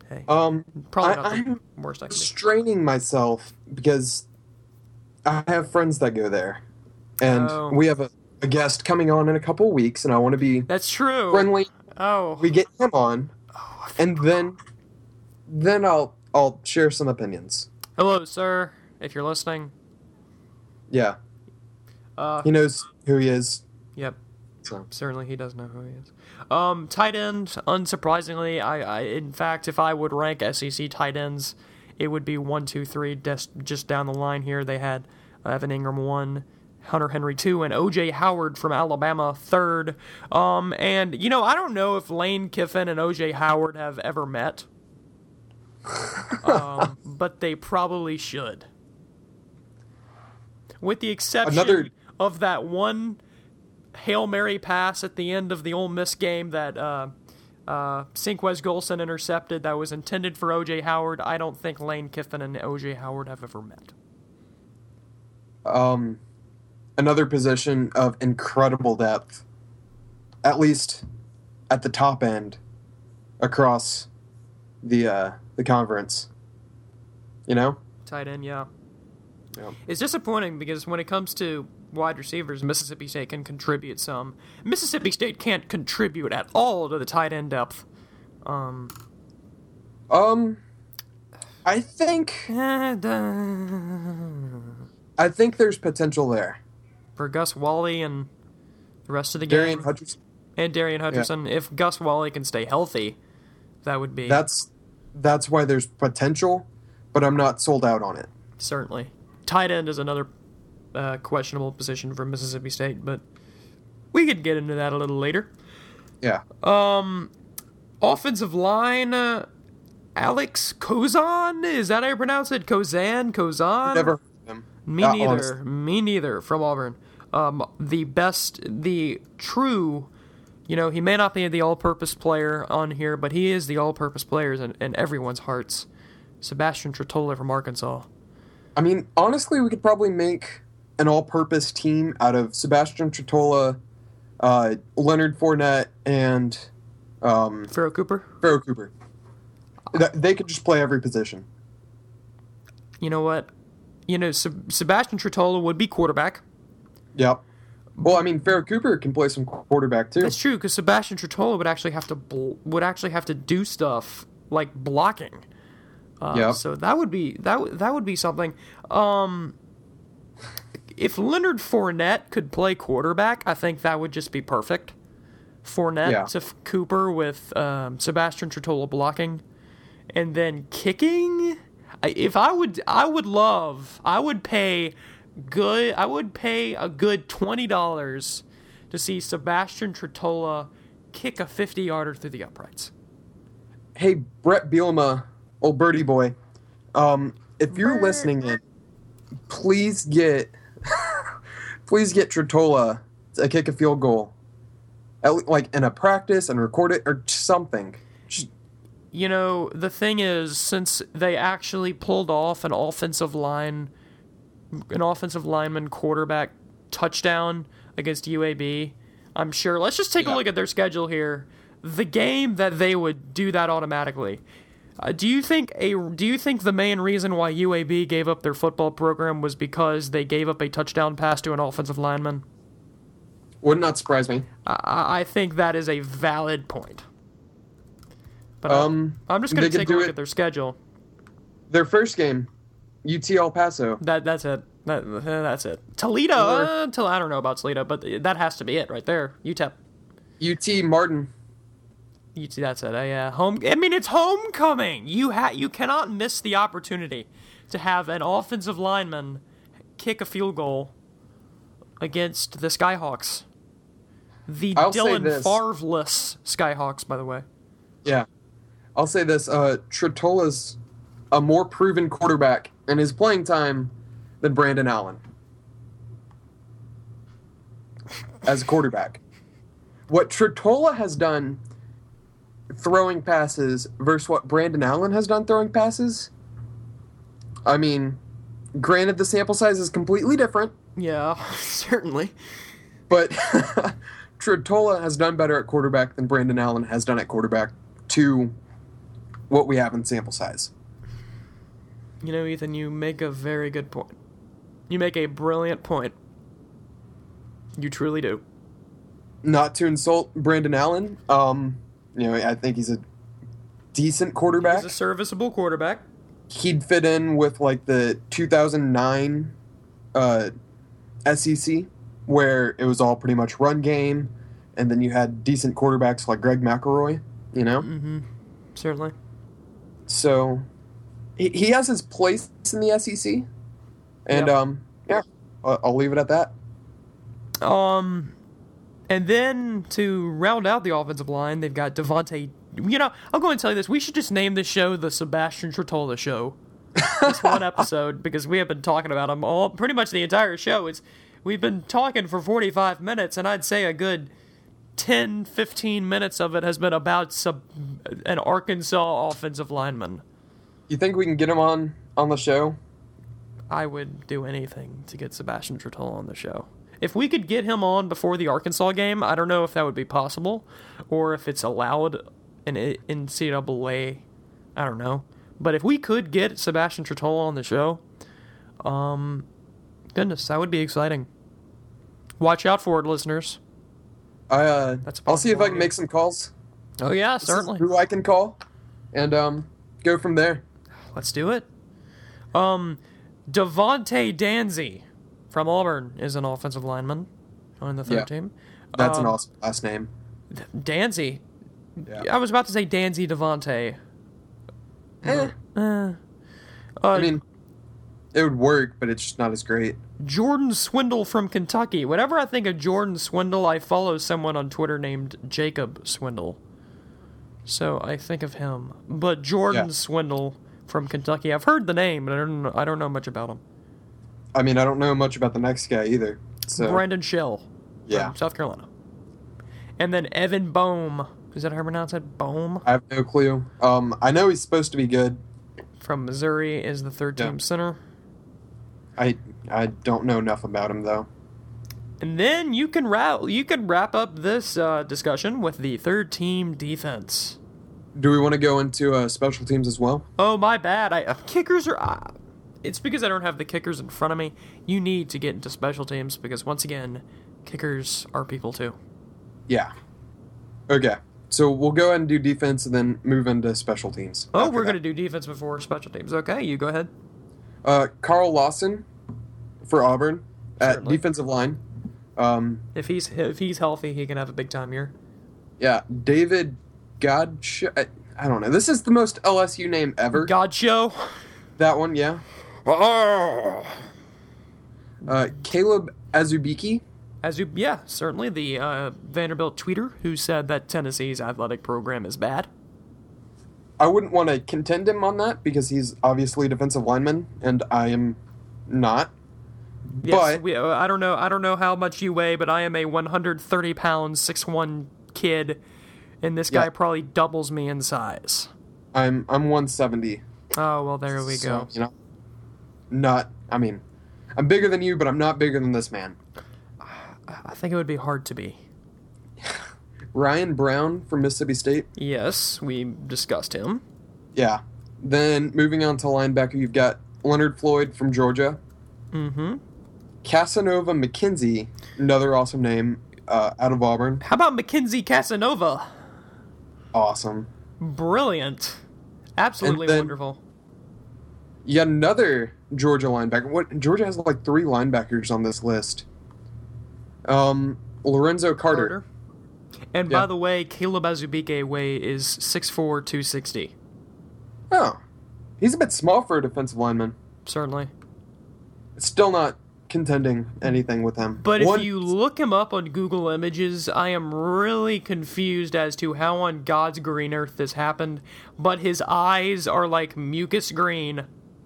hey, Um, probably not I'm the worst I can do. straining myself because I have friends that go there, and Oh. we have a guest coming on in a couple weeks, and I want to be That's true. friendly. Oh. We get him on, and then I'll share some opinions. Hello, sir. If you're listening. Yeah, he knows who he is. Yep. So Certainly, he does know who he is. Tight end, unsurprisingly, I in fact, if I would rank SEC tight ends, it would be 1, 2, 3. Just down the line here, they had Evan Ingram 1, Hunter Henry 2, and O.J. Howard from Alabama 3rd. And I don't know if Lane Kiffin and O.J. Howard have ever met, but they probably should. With the exception of that one Hail Mary pass at the end of the Ole Miss game that Sinquez Golson intercepted that was intended for O.J. Howard, I don't think Lane Kiffin and O.J. Howard have ever met. Another position of incredible depth, at least at the top end, across the conference. Tight end, yeah. Yeah. It's disappointing because when it comes to wide receivers, Mississippi State can contribute some. Mississippi State can't contribute at all to the tight end depth. I think there's potential there. For Gus Wally and the rest of the game. Darian Hutcherson. And Darian Hutcherson. Yeah. If Gus Wally can stay healthy, that would be... That's why there's potential, but I'm not sold out on it. Certainly. Tight end is another questionable position for Mississippi State, but we could get into that a little later. Yeah. Offensive line, Alex Kozan? Is that how you pronounce it? Kozan? Never heard of him. Me neither. Honestly. Me neither, from Auburn. The true, he may not be the all-purpose player on here, but he is the all-purpose player in everyone's hearts. Sebastian Tretola from Arkansas. I mean, honestly, we could probably make an all-purpose team out of Sebastian Tretola, Leonard Fournette, and Pharoh Cooper. Pharoh Cooper. They could just play every position. You know what? Sebastian Tretola would be quarterback. Yep. Well, I mean, Pharoh Cooper can play some quarterback too. That's true, because Sebastian Tretola would actually have to do stuff like blocking. Yeah. So that would be something. If Leonard Fournette could play quarterback, I think that would just be perfect. Fournette to Cooper with Sebastian Tretola blocking, and then kicking. I would pay a good $20 to see Sebastian Tretola kick a 50-yarder through the uprights. Hey, Brett Bielema, old birdie boy, if you're listening in, please get Tretola to kick a field goal, like in a practice, and record it or something. The thing is, since they actually pulled off an offensive lineman quarterback touchdown against UAB, I'm sure. Let's just take a look at their schedule here. The game that they would do that automatically. Do you think the main reason why UAB gave up their football program was because they gave up a touchdown pass to an offensive lineman? Would not surprise me. I think that is a valid point. But I'm just going to take a look at their schedule. Their first game, UT El Paso. That's it. That's it. Toledo. I don't know about Toledo, but that has to be it right there. UTEP. UT Martin. UT. That's it. Yeah. It's homecoming. You cannot miss the opportunity to have an offensive lineman kick a field goal against the Skyhawks. The Dylan Favre-less Skyhawks, by the way. Yeah. I'll say this. Tretola's a more proven quarterback in his playing time than Brandon Allen as a quarterback. What Tretola has done throwing passes versus what Brandon Allen has done throwing passes, I mean, granted the sample size is completely different. Yeah, certainly. But Tretola has done better at quarterback than Brandon Allen has done at quarterback to what we have in sample size. You know, Ethan, you make a very good point. You make a brilliant point. You truly do. Not to insult Brandon Allen, I think he's a decent quarterback. He's a serviceable quarterback. He'd fit in with like the 2009 SEC, where it was all pretty much run game, and then you had decent quarterbacks like Greg McElroy, Mm-hmm. Certainly. So he has his place in the SEC, and I'll leave it at that. And then to round out the offensive line, they've got Devontae. I'll go and tell you this. We should just name the show the Sebastian Tretola Show. This one episode, because we have been talking about him all pretty much the entire show. We've been talking for 45 minutes, and I'd say a good 10, 15 minutes of it has been about an Arkansas offensive lineman. You think we can get him on the show? I would do anything to get Sebastian Tretola on the show. If we could get him on before the Arkansas game, I don't know if that would be possible, or if it's allowed in NCAA. I don't know. But if we could get Sebastian Tretola on the show, goodness, that would be exciting. Watch out for it, listeners. I'll see if I can make some calls. Oh yeah, certainly. Who I can call, and go from there. Let's do it. Devontae Danzy from Auburn is an offensive lineman on the third team. That's an awesome last name. Danzy. Yeah. I was about to say Danzy Devontae. I mean, it would work, but it's just not as great. Jordan Swindle from Kentucky. Whenever I think of Jordan Swindle, I follow someone on Twitter named Jacob Swindle. So I think of him. But Jordan Swindle from Kentucky. I've heard the name, but I don't know much about him. I mean, I don't know much about the next guy either. So. Brandon Shell from South Carolina. And then Evan Boehm. Is that how I pronounce it? Boehm? I have no clue. I know he's supposed to be good. From Missouri is the third-team center. I don't know enough about him, though. And then you can wrap up this discussion with the third-team defense. Do we want to go into special teams as well? Oh, my bad. Kickers are... it's because I don't have the kickers in front of me. You need to get into special teams because, once again, kickers are people, too. Yeah. Okay. So we'll go ahead and do defense and then move into special teams. Oh, we're going to do defense before special teams. Okay, you go ahead. Carl Lawson for Auburn at Certainly. defensive line. If he's healthy, he can have a big time year. Yeah, David Godchaux. I don't know. This is the most LSU name ever. Godchaux. That one, yeah. Caleb Azubike. Yeah, certainly the Vanderbilt tweeter who said that Tennessee's athletic program is bad. I wouldn't want to contend him on that because he's obviously a defensive lineman, and I am not. Yes, but I don't know how much you weigh, but I am a 130 pound 6'1" kid, and this guy probably doubles me in size. I'm 170. Oh well, there we go. I'm bigger than you, but I'm not bigger than this man. I think it would be hard to be. Ryan Brown from Mississippi State. Yes, we discussed him. Yeah. Then moving on to linebacker, you've got Leonard Floyd from Georgia. Mm-hmm. Casanova McKenzie, another awesome name, out of Auburn. How about Mackenzie Casanova? Awesome. Brilliant. Absolutely wonderful. You got another Georgia linebacker. Georgia has like 3 linebackers on this list. Lorenzo Carter. And by the way, Caleb Azubike is 6'4", 260. Oh. He's a bit small for a defensive lineman. Certainly. Still not contending anything with him. But if you look him up on Google Images, I am really confused as to how on God's green earth this happened, but his eyes are like mucus green.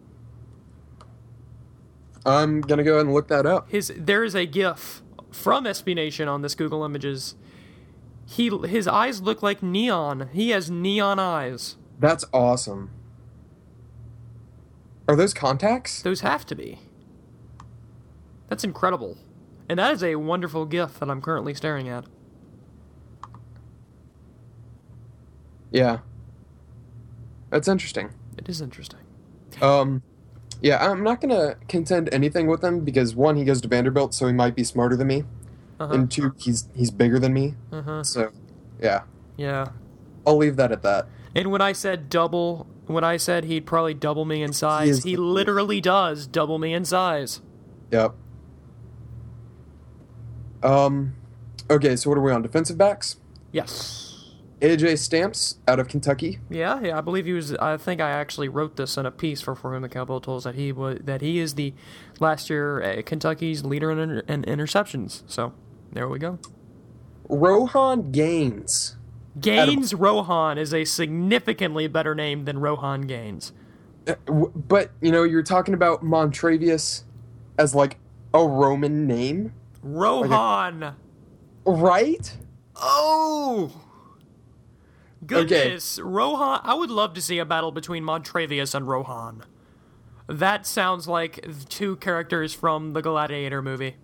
I'm going to go ahead and look that up. There is a GIF from SB Nation on this Google Images. His eyes look like neon. He has neon eyes. That's awesome. Are those contacts? Those have to be. That's incredible. And that is a wonderful GIF that I'm currently staring at. Yeah. That's interesting. It is interesting. Yeah, I'm not gonna contend anything with him because one, he goes to Vanderbilt, so he might be smarter than me, and two, he's bigger than me. So, yeah, Yeah. I'll leave that at that. And when I said he'd probably double me in size, he literally does double me in size. Yep. Okay, so what are we on? Defensive backs? Yes. AJ Stamps out of Kentucky. Yeah, I believe he was. I think I actually wrote this in a piece for him. The Cowboy Tools that he is the last year Kentucky's leader in interceptions. So there we go. Rohan Gaines. Rohan is a significantly better name than Rohan Gaines. But you're talking about Montravius as like a Roman name. Rohan. Right? Oh. Goodness, okay. Rohan. I would love to see a battle between Montravius and Rohan. That sounds like two characters from the Gladiator movie.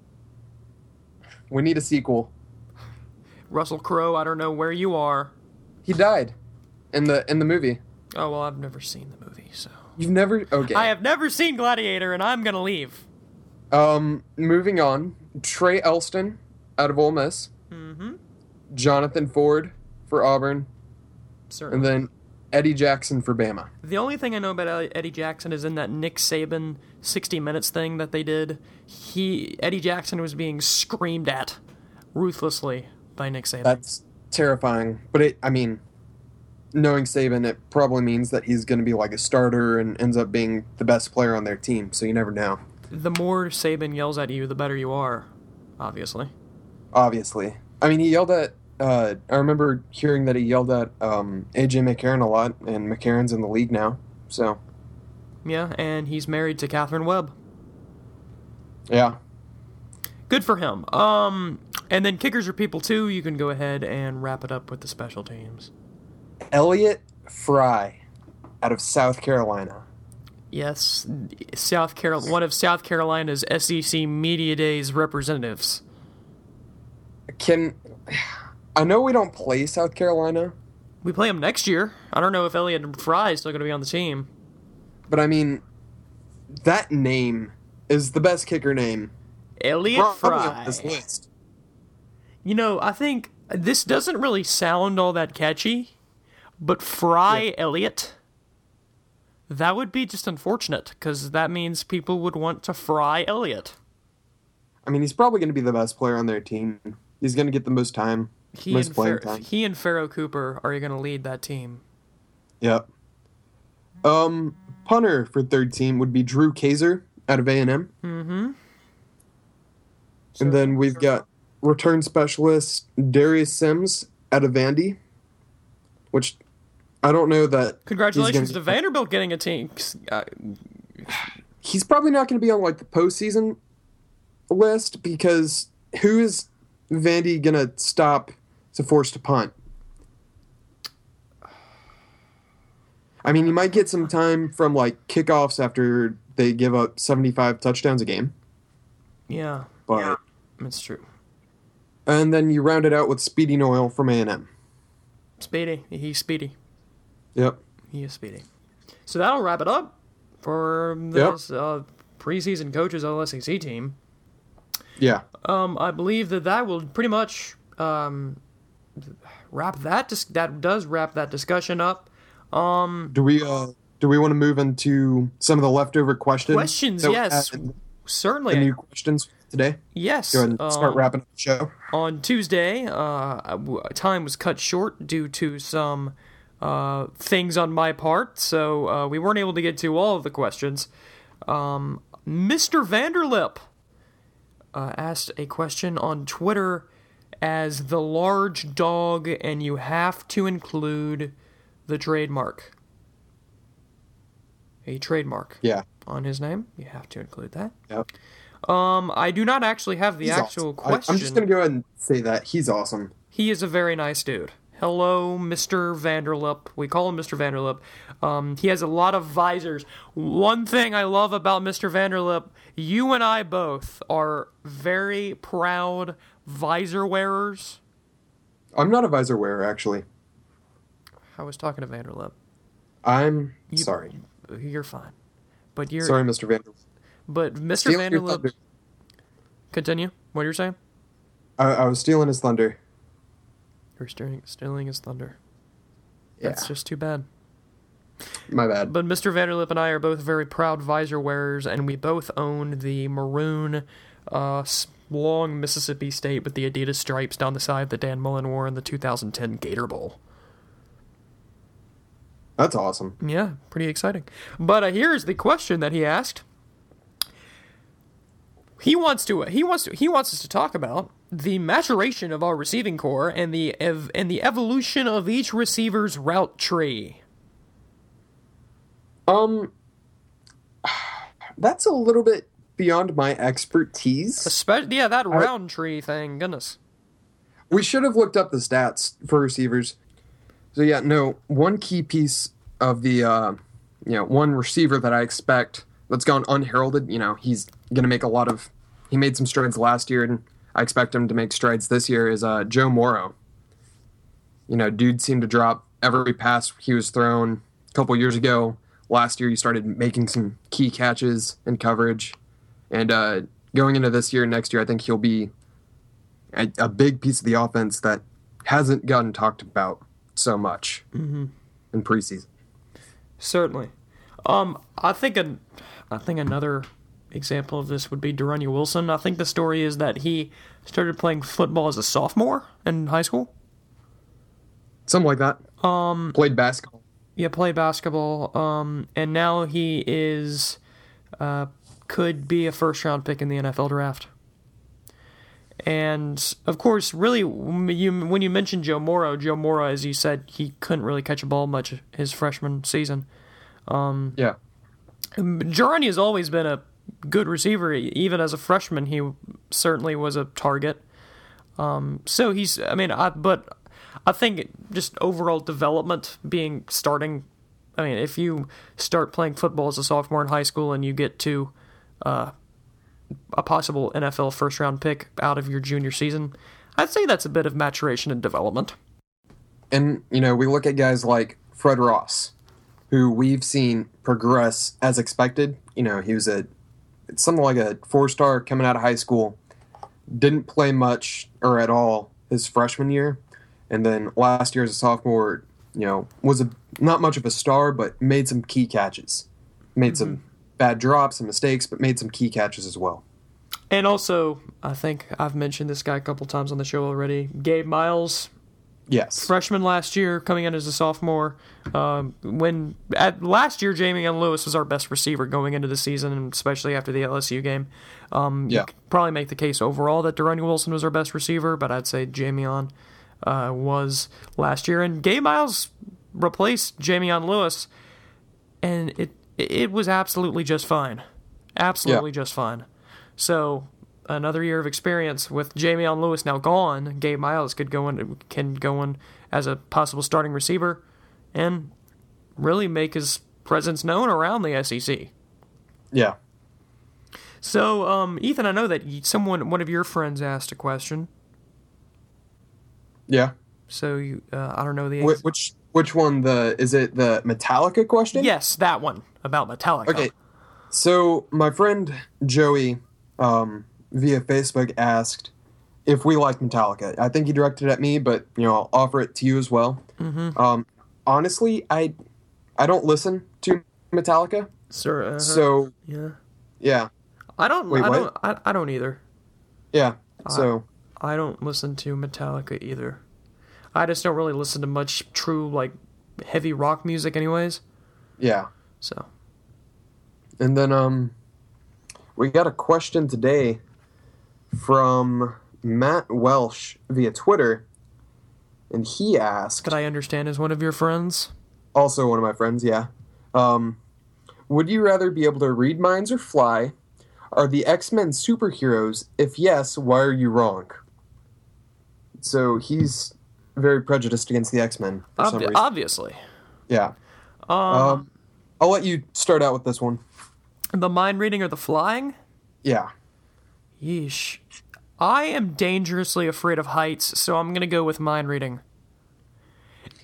We need a sequel. Russell Crowe, I don't know where you are. He died in the movie. Oh, well, I've never seen the movie, so. You've never? Okay. I have never seen Gladiator, and I'm gonna leave. Moving on. Trey Elston out of Ole Miss. Mm-hmm. Jonathan Ford for Auburn. Certainly. And then Eddie Jackson for Bama. The only thing I know about Eddie Jackson is in that Nick Saban 60 Minutes thing that they did. Eddie Jackson was being screamed at ruthlessly by Nick Saban. That's terrifying. But knowing Saban, it probably means that he's going to be like a starter and ends up being the best player on their team. So you never know. The more Saban yells at you, the better you are, obviously. Obviously. He yelled at... I remember hearing that he yelled at A.J. McCarron a lot, and McCarron's in the league now, so... Yeah, and he's married to Catherine Webb. Yeah. Good for him. And then kickers are people, too. You can go ahead and wrap it up with the special teams. Elliott Fry out of South Carolina. Yes, one of South Carolina's SEC Media Days representatives. I know we don't play South Carolina. We play them next year. I don't know if Elliott Fry is still going to be on the team. But that name is the best kicker name. Elliott Fry. On this list. I think this doesn't really sound all that catchy, but Fry Elliott, that would be just unfortunate, because that means people would want to fry Elliott. He's probably going to be the best player on their team. He's going to get the most time. He and Pharaoh Cooper are going to lead that team. Yep. Punter for third team would be Drew Kaiser out of A&M. Mm-hmm. And then we've got return specialist Darius Sims out of Vandy, which I don't know that... Congratulations to Vanderbilt getting a team. He's probably not going to be on the postseason list because who is Vandy going to stop to force to punt? You might get some time from kickoffs after they give up 75 touchdowns a game. Yeah. But that's true. And then you round it out with Speedy Noyle from A&M. Speedy. He's speedy. Yep. He is speedy. So that'll wrap it up for this preseason coaches LSEC team. Yeah. I believe that will pretty much wrap that. That does wrap that discussion up. Do we want to move into some of the leftover questions? Questions, yes, certainly. Any questions today? Yes. Go ahead and start wrapping up the show. On Tuesday, time was cut short due to some things on my part, so we weren't able to get to all of the questions. Mr. Vanderlip asked a question on Twitter as the large dog, and you have to include the trademark. A trademark. Yeah. On his name. You have to include that. Yep. I do not actually have the actual question. I'm just going to go ahead and say that. He's awesome. He is a very nice dude. Hello, Mr. Vanderlip. We call him Mr. Vanderlip. He has a lot of visors. One thing I love about Mr. Vanderlip, you and I both are very proud visor wearers. I'm not a visor wearer, actually. I was talking to Vanderlip. I'm sorry. You're fine. But you're Sorry, Mr. Vanderlip. But Mr. Stealing your Vanderlip. thunder. Continue. What you're saying? I was stealing his thunder. You're stealing his thunder. Yeah. That's just too bad. My bad. But Mr. Vanderlip and I are both very proud visor wearers, and we both own the maroon, long Mississippi State with the Adidas stripes down the side that Dan Mullen wore in the 2010 Gator Bowl. That's awesome. Yeah, pretty exciting. But here's the question that he asked. He wants us to talk about the maturation of our receiving core and the evolution of each receiver's route tree. That's a little bit beyond my expertise. Especially, yeah, that round tree thing. Goodness. We should have looked up the stats for receivers. So yeah, no, one key piece of the one receiver that I expect that's gone unheralded, he's going to make he made some strides last year, and I expect him to make strides this year, is Joe Morrow. Dude seemed to drop every pass he was thrown a couple years ago. Last year, he started making some key catches in coverage. And going into this year and next year, I think he'll be a big piece of the offense that hasn't gotten talked about so much in preseason. Certainly. I think another example of this would be Darunny Wilson. I think the story is that he started playing football as a sophomore in high school. Something like that. Played basketball. Yeah, played basketball. And now he is could be a first-round pick in the NFL draft. And, of course, really, when you mentioned Joe Morrow, as you said, he couldn't really catch a ball much his freshman season. Yeah. Darunny has always been a good receiver. Even as a freshman, he certainly was a target. So I think just overall development if you start playing football as a sophomore in high school and you get to a possible NFL first-round pick out of your junior season, I'd say that's a bit of maturation and development. And, we look at guys like Fred Ross, who we've seen progress as expected. He was something like a 4-star coming out of high school, didn't play much or at all his freshman year, and then last year as a sophomore, was not much of a star, but made some key catches. Made some bad drops and mistakes, but made some key catches as well. And also, I think I've mentioned this guy a couple times on the show already, Gabe Miles. Yes. Freshman last year, coming in as a sophomore. Last year, Jamion Lewis was our best receiver going into the season, and especially after the LSU game. You could probably make the case overall that Darunny Wilson was our best receiver, but I'd say Jamion was last year. And Gabe Miles replaced Jamion Lewis, and it was absolutely just fine. Absolutely just fine. So another year of experience with Jamion Lewis now gone. Gabe Miles can go in as a possible starting receiver and really make his presence known around the SEC. Yeah. So, Ethan, I know that one of your friends asked a question. Yeah. So I don't know the which one? Is it the Metallica question? Yes, that one about Metallica. Okay. So my friend Joey, via Facebook, asked if we like Metallica. I think he directed it at me, but I'll offer it to you as well. Honestly, I don't listen to Metallica. Sir, so yeah. I don't. Wait, I don't either. Yeah. So I don't listen to Metallica either. I just don't really listen to much true heavy rock music, anyways. Yeah. So. And then we got a question today from Matt Welsh via Twitter, and he asked... Could I understand as one of your friends? Also one of my friends, yeah. Would you rather be able to read minds or fly? Are the X-Men superheroes? If yes, why are you wrong? So he's very prejudiced against the X-Men for some reason. Obviously. Yeah. I'll let you start out with this one. The mind reading or the flying? Yeah. Yeesh. I am dangerously afraid of heights, so I'm going to go with mind reading.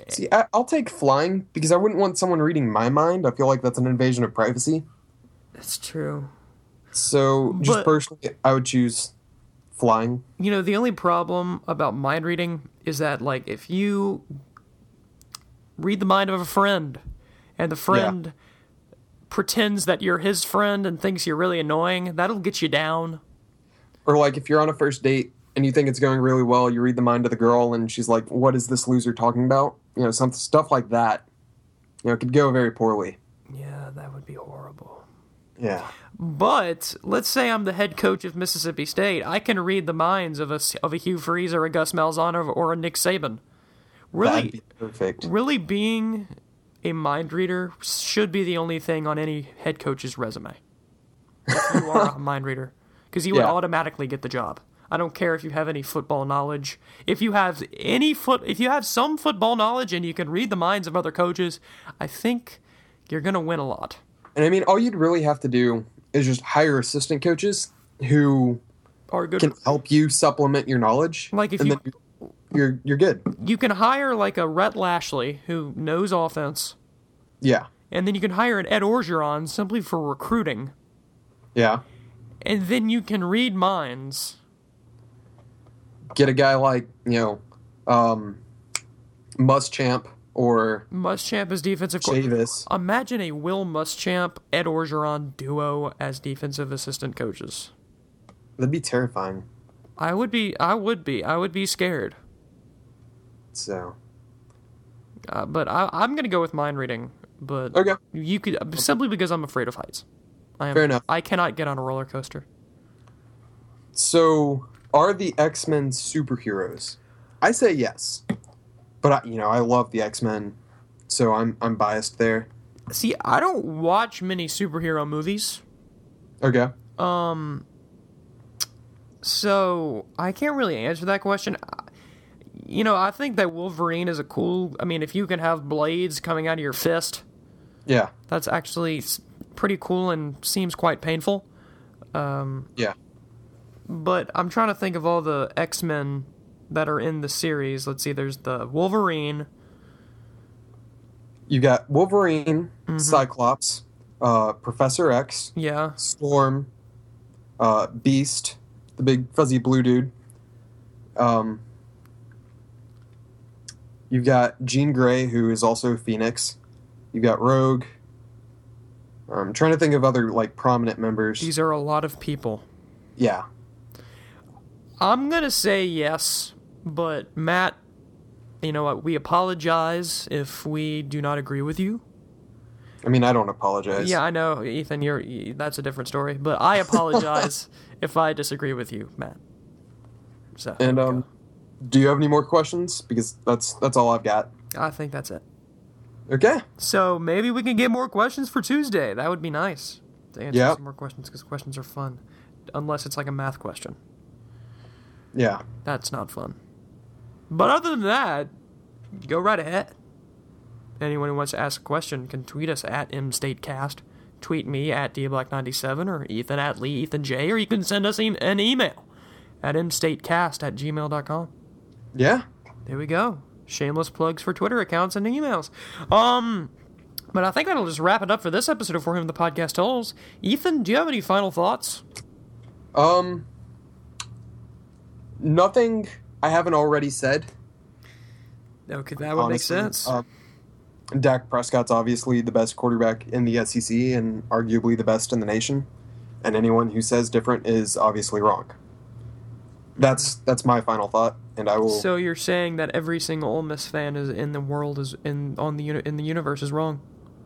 See, I'll take flying because I wouldn't want someone reading my mind. I feel like that's an invasion of privacy. That's true. So, just But- personally, I would choose flying. You know, the only problem about mind reading is that, like, if you read the mind of a friend and the friend pretends that you're his friend and thinks you're really annoying, that'll get you down. Or like if you're on a first date and you think it's going really well, you read the mind of the girl and she's like, "What is this loser talking about?" You know, some stuff like that. You know, it could go very poorly. Yeah, that would be horrible. Yeah. But let's say I'm the head coach of Mississippi State. I can read the minds of a Hugh Freeze or a Gus Malzahn or a Nick Saban. That'd be perfect. Really being a mind reader should be the only thing on any head coach's resume. If you are a mind reader. Because you would Yeah. automatically get the job. I don't care if you have any football knowledge. If you have some football knowledge and you can read the minds of other coaches, I think you're going to win a lot. And I mean, all you'd really have to do is just hire assistant coaches who Or good. can help you supplement your knowledge. Like if and you- then you're good. You can hire like a Rhett Lashley who knows offense, Yeah. and then you can hire an Ed Orgeron simply for recruiting, Yeah. and then you can read minds. Get a guy like, Muschamp or Muschamp as defensive coordinator. Chavis. Imagine a Will Muschamp, Ed Orgeron duo as defensive assistant coaches. That'd be terrifying. I would be scared. So, But I'm gonna go with mind reading. But okay. you could simply because I'm afraid of heights. Fair enough. I cannot get on a roller coaster. So, are the X-Men superheroes? I say yes. But I love the X-Men, so I'm biased there. See, I don't watch many superhero movies. Okay. So I can't really answer that question. I think that Wolverine is if you can have blades coming out of your fist, Yeah. that's actually pretty cool and seems quite painful. Yeah. But I'm trying to think of all the X-Men that are in the series. Let's see, there's the Wolverine. You got Wolverine, Cyclops, Professor X, Yeah. Storm, Beast, the big fuzzy blue dude. You've got Jean Grey, who is also Phoenix. You've got Rogue. I'm trying to think of other prominent members. These are a lot of people. Yeah. I'm going to say yes, but Matt, you know what? We apologize if we do not agree with you. I mean, I don't apologize. Yeah, I know, Ethan, that's a different story, but I apologize if I disagree with you, Matt. So, And there we go. do you have any more questions? Because that's all I've got. I think that's it. Okay. So maybe we can get more questions for Tuesday. That would be nice to answer Yep. some more questions because questions are fun. Unless it's like a math question. Yeah. That's not fun. But other than that, go right ahead. Anyone who wants to ask a question can tweet us at mstatecast. Tweet me at dblack97 or Ethan at LeeEthanJ, or you can send us an email at mstatecast@gmail.com. Yeah. There we go. Shameless plugs for Twitter accounts and emails. But I think that'll just wrap it up for this episode of For Whom the Podcast Tolls. Ethan, do you have any final thoughts? Nothing I haven't already said. Okay, that would Honestly, make sense. Dak Prescott's obviously the best quarterback in the SEC and arguably the best in the nation. And anyone who says different is obviously wrong. That's my final thought, and I will. So you're saying that every single Ole Miss fan is in the world is in the universe is wrong,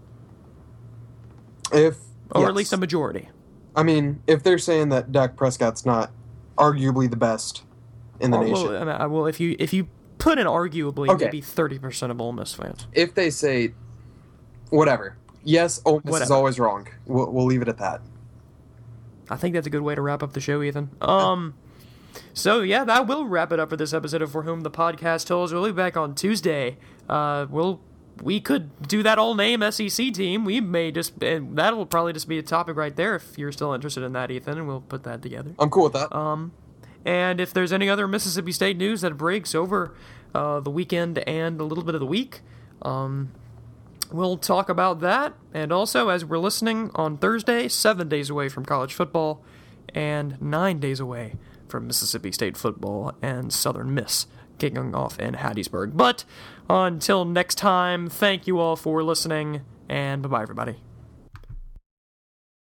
If or yes. at least a majority. I mean, if they're saying that Dak Prescott's not arguably the best in the nation, Well, if you put in arguably, Okay. maybe 30% of Ole Miss fans. if they say whatever, yes, Ole Miss is Whatever. always wrong. We'll leave it at that. I think that's a good way to wrap up the show, Ethan. So yeah, that will wrap it up for this episode of For Whom the Podcast Tolls. We'll be back on Tuesday. We could do that all name SEC team. We may just, and that'll probably just be a topic right there if you're still interested in that, Ethan, and we'll put that together. I'm cool with that. And if there's any other Mississippi State news that breaks over the weekend and a little bit of the week. We'll talk about that, and also, as we're listening on Thursday, 7 days away from college football, and 9 days away from Mississippi State football and Southern Miss kicking off in Hattiesburg. But until next time, thank you all for listening, and bye-bye, everybody.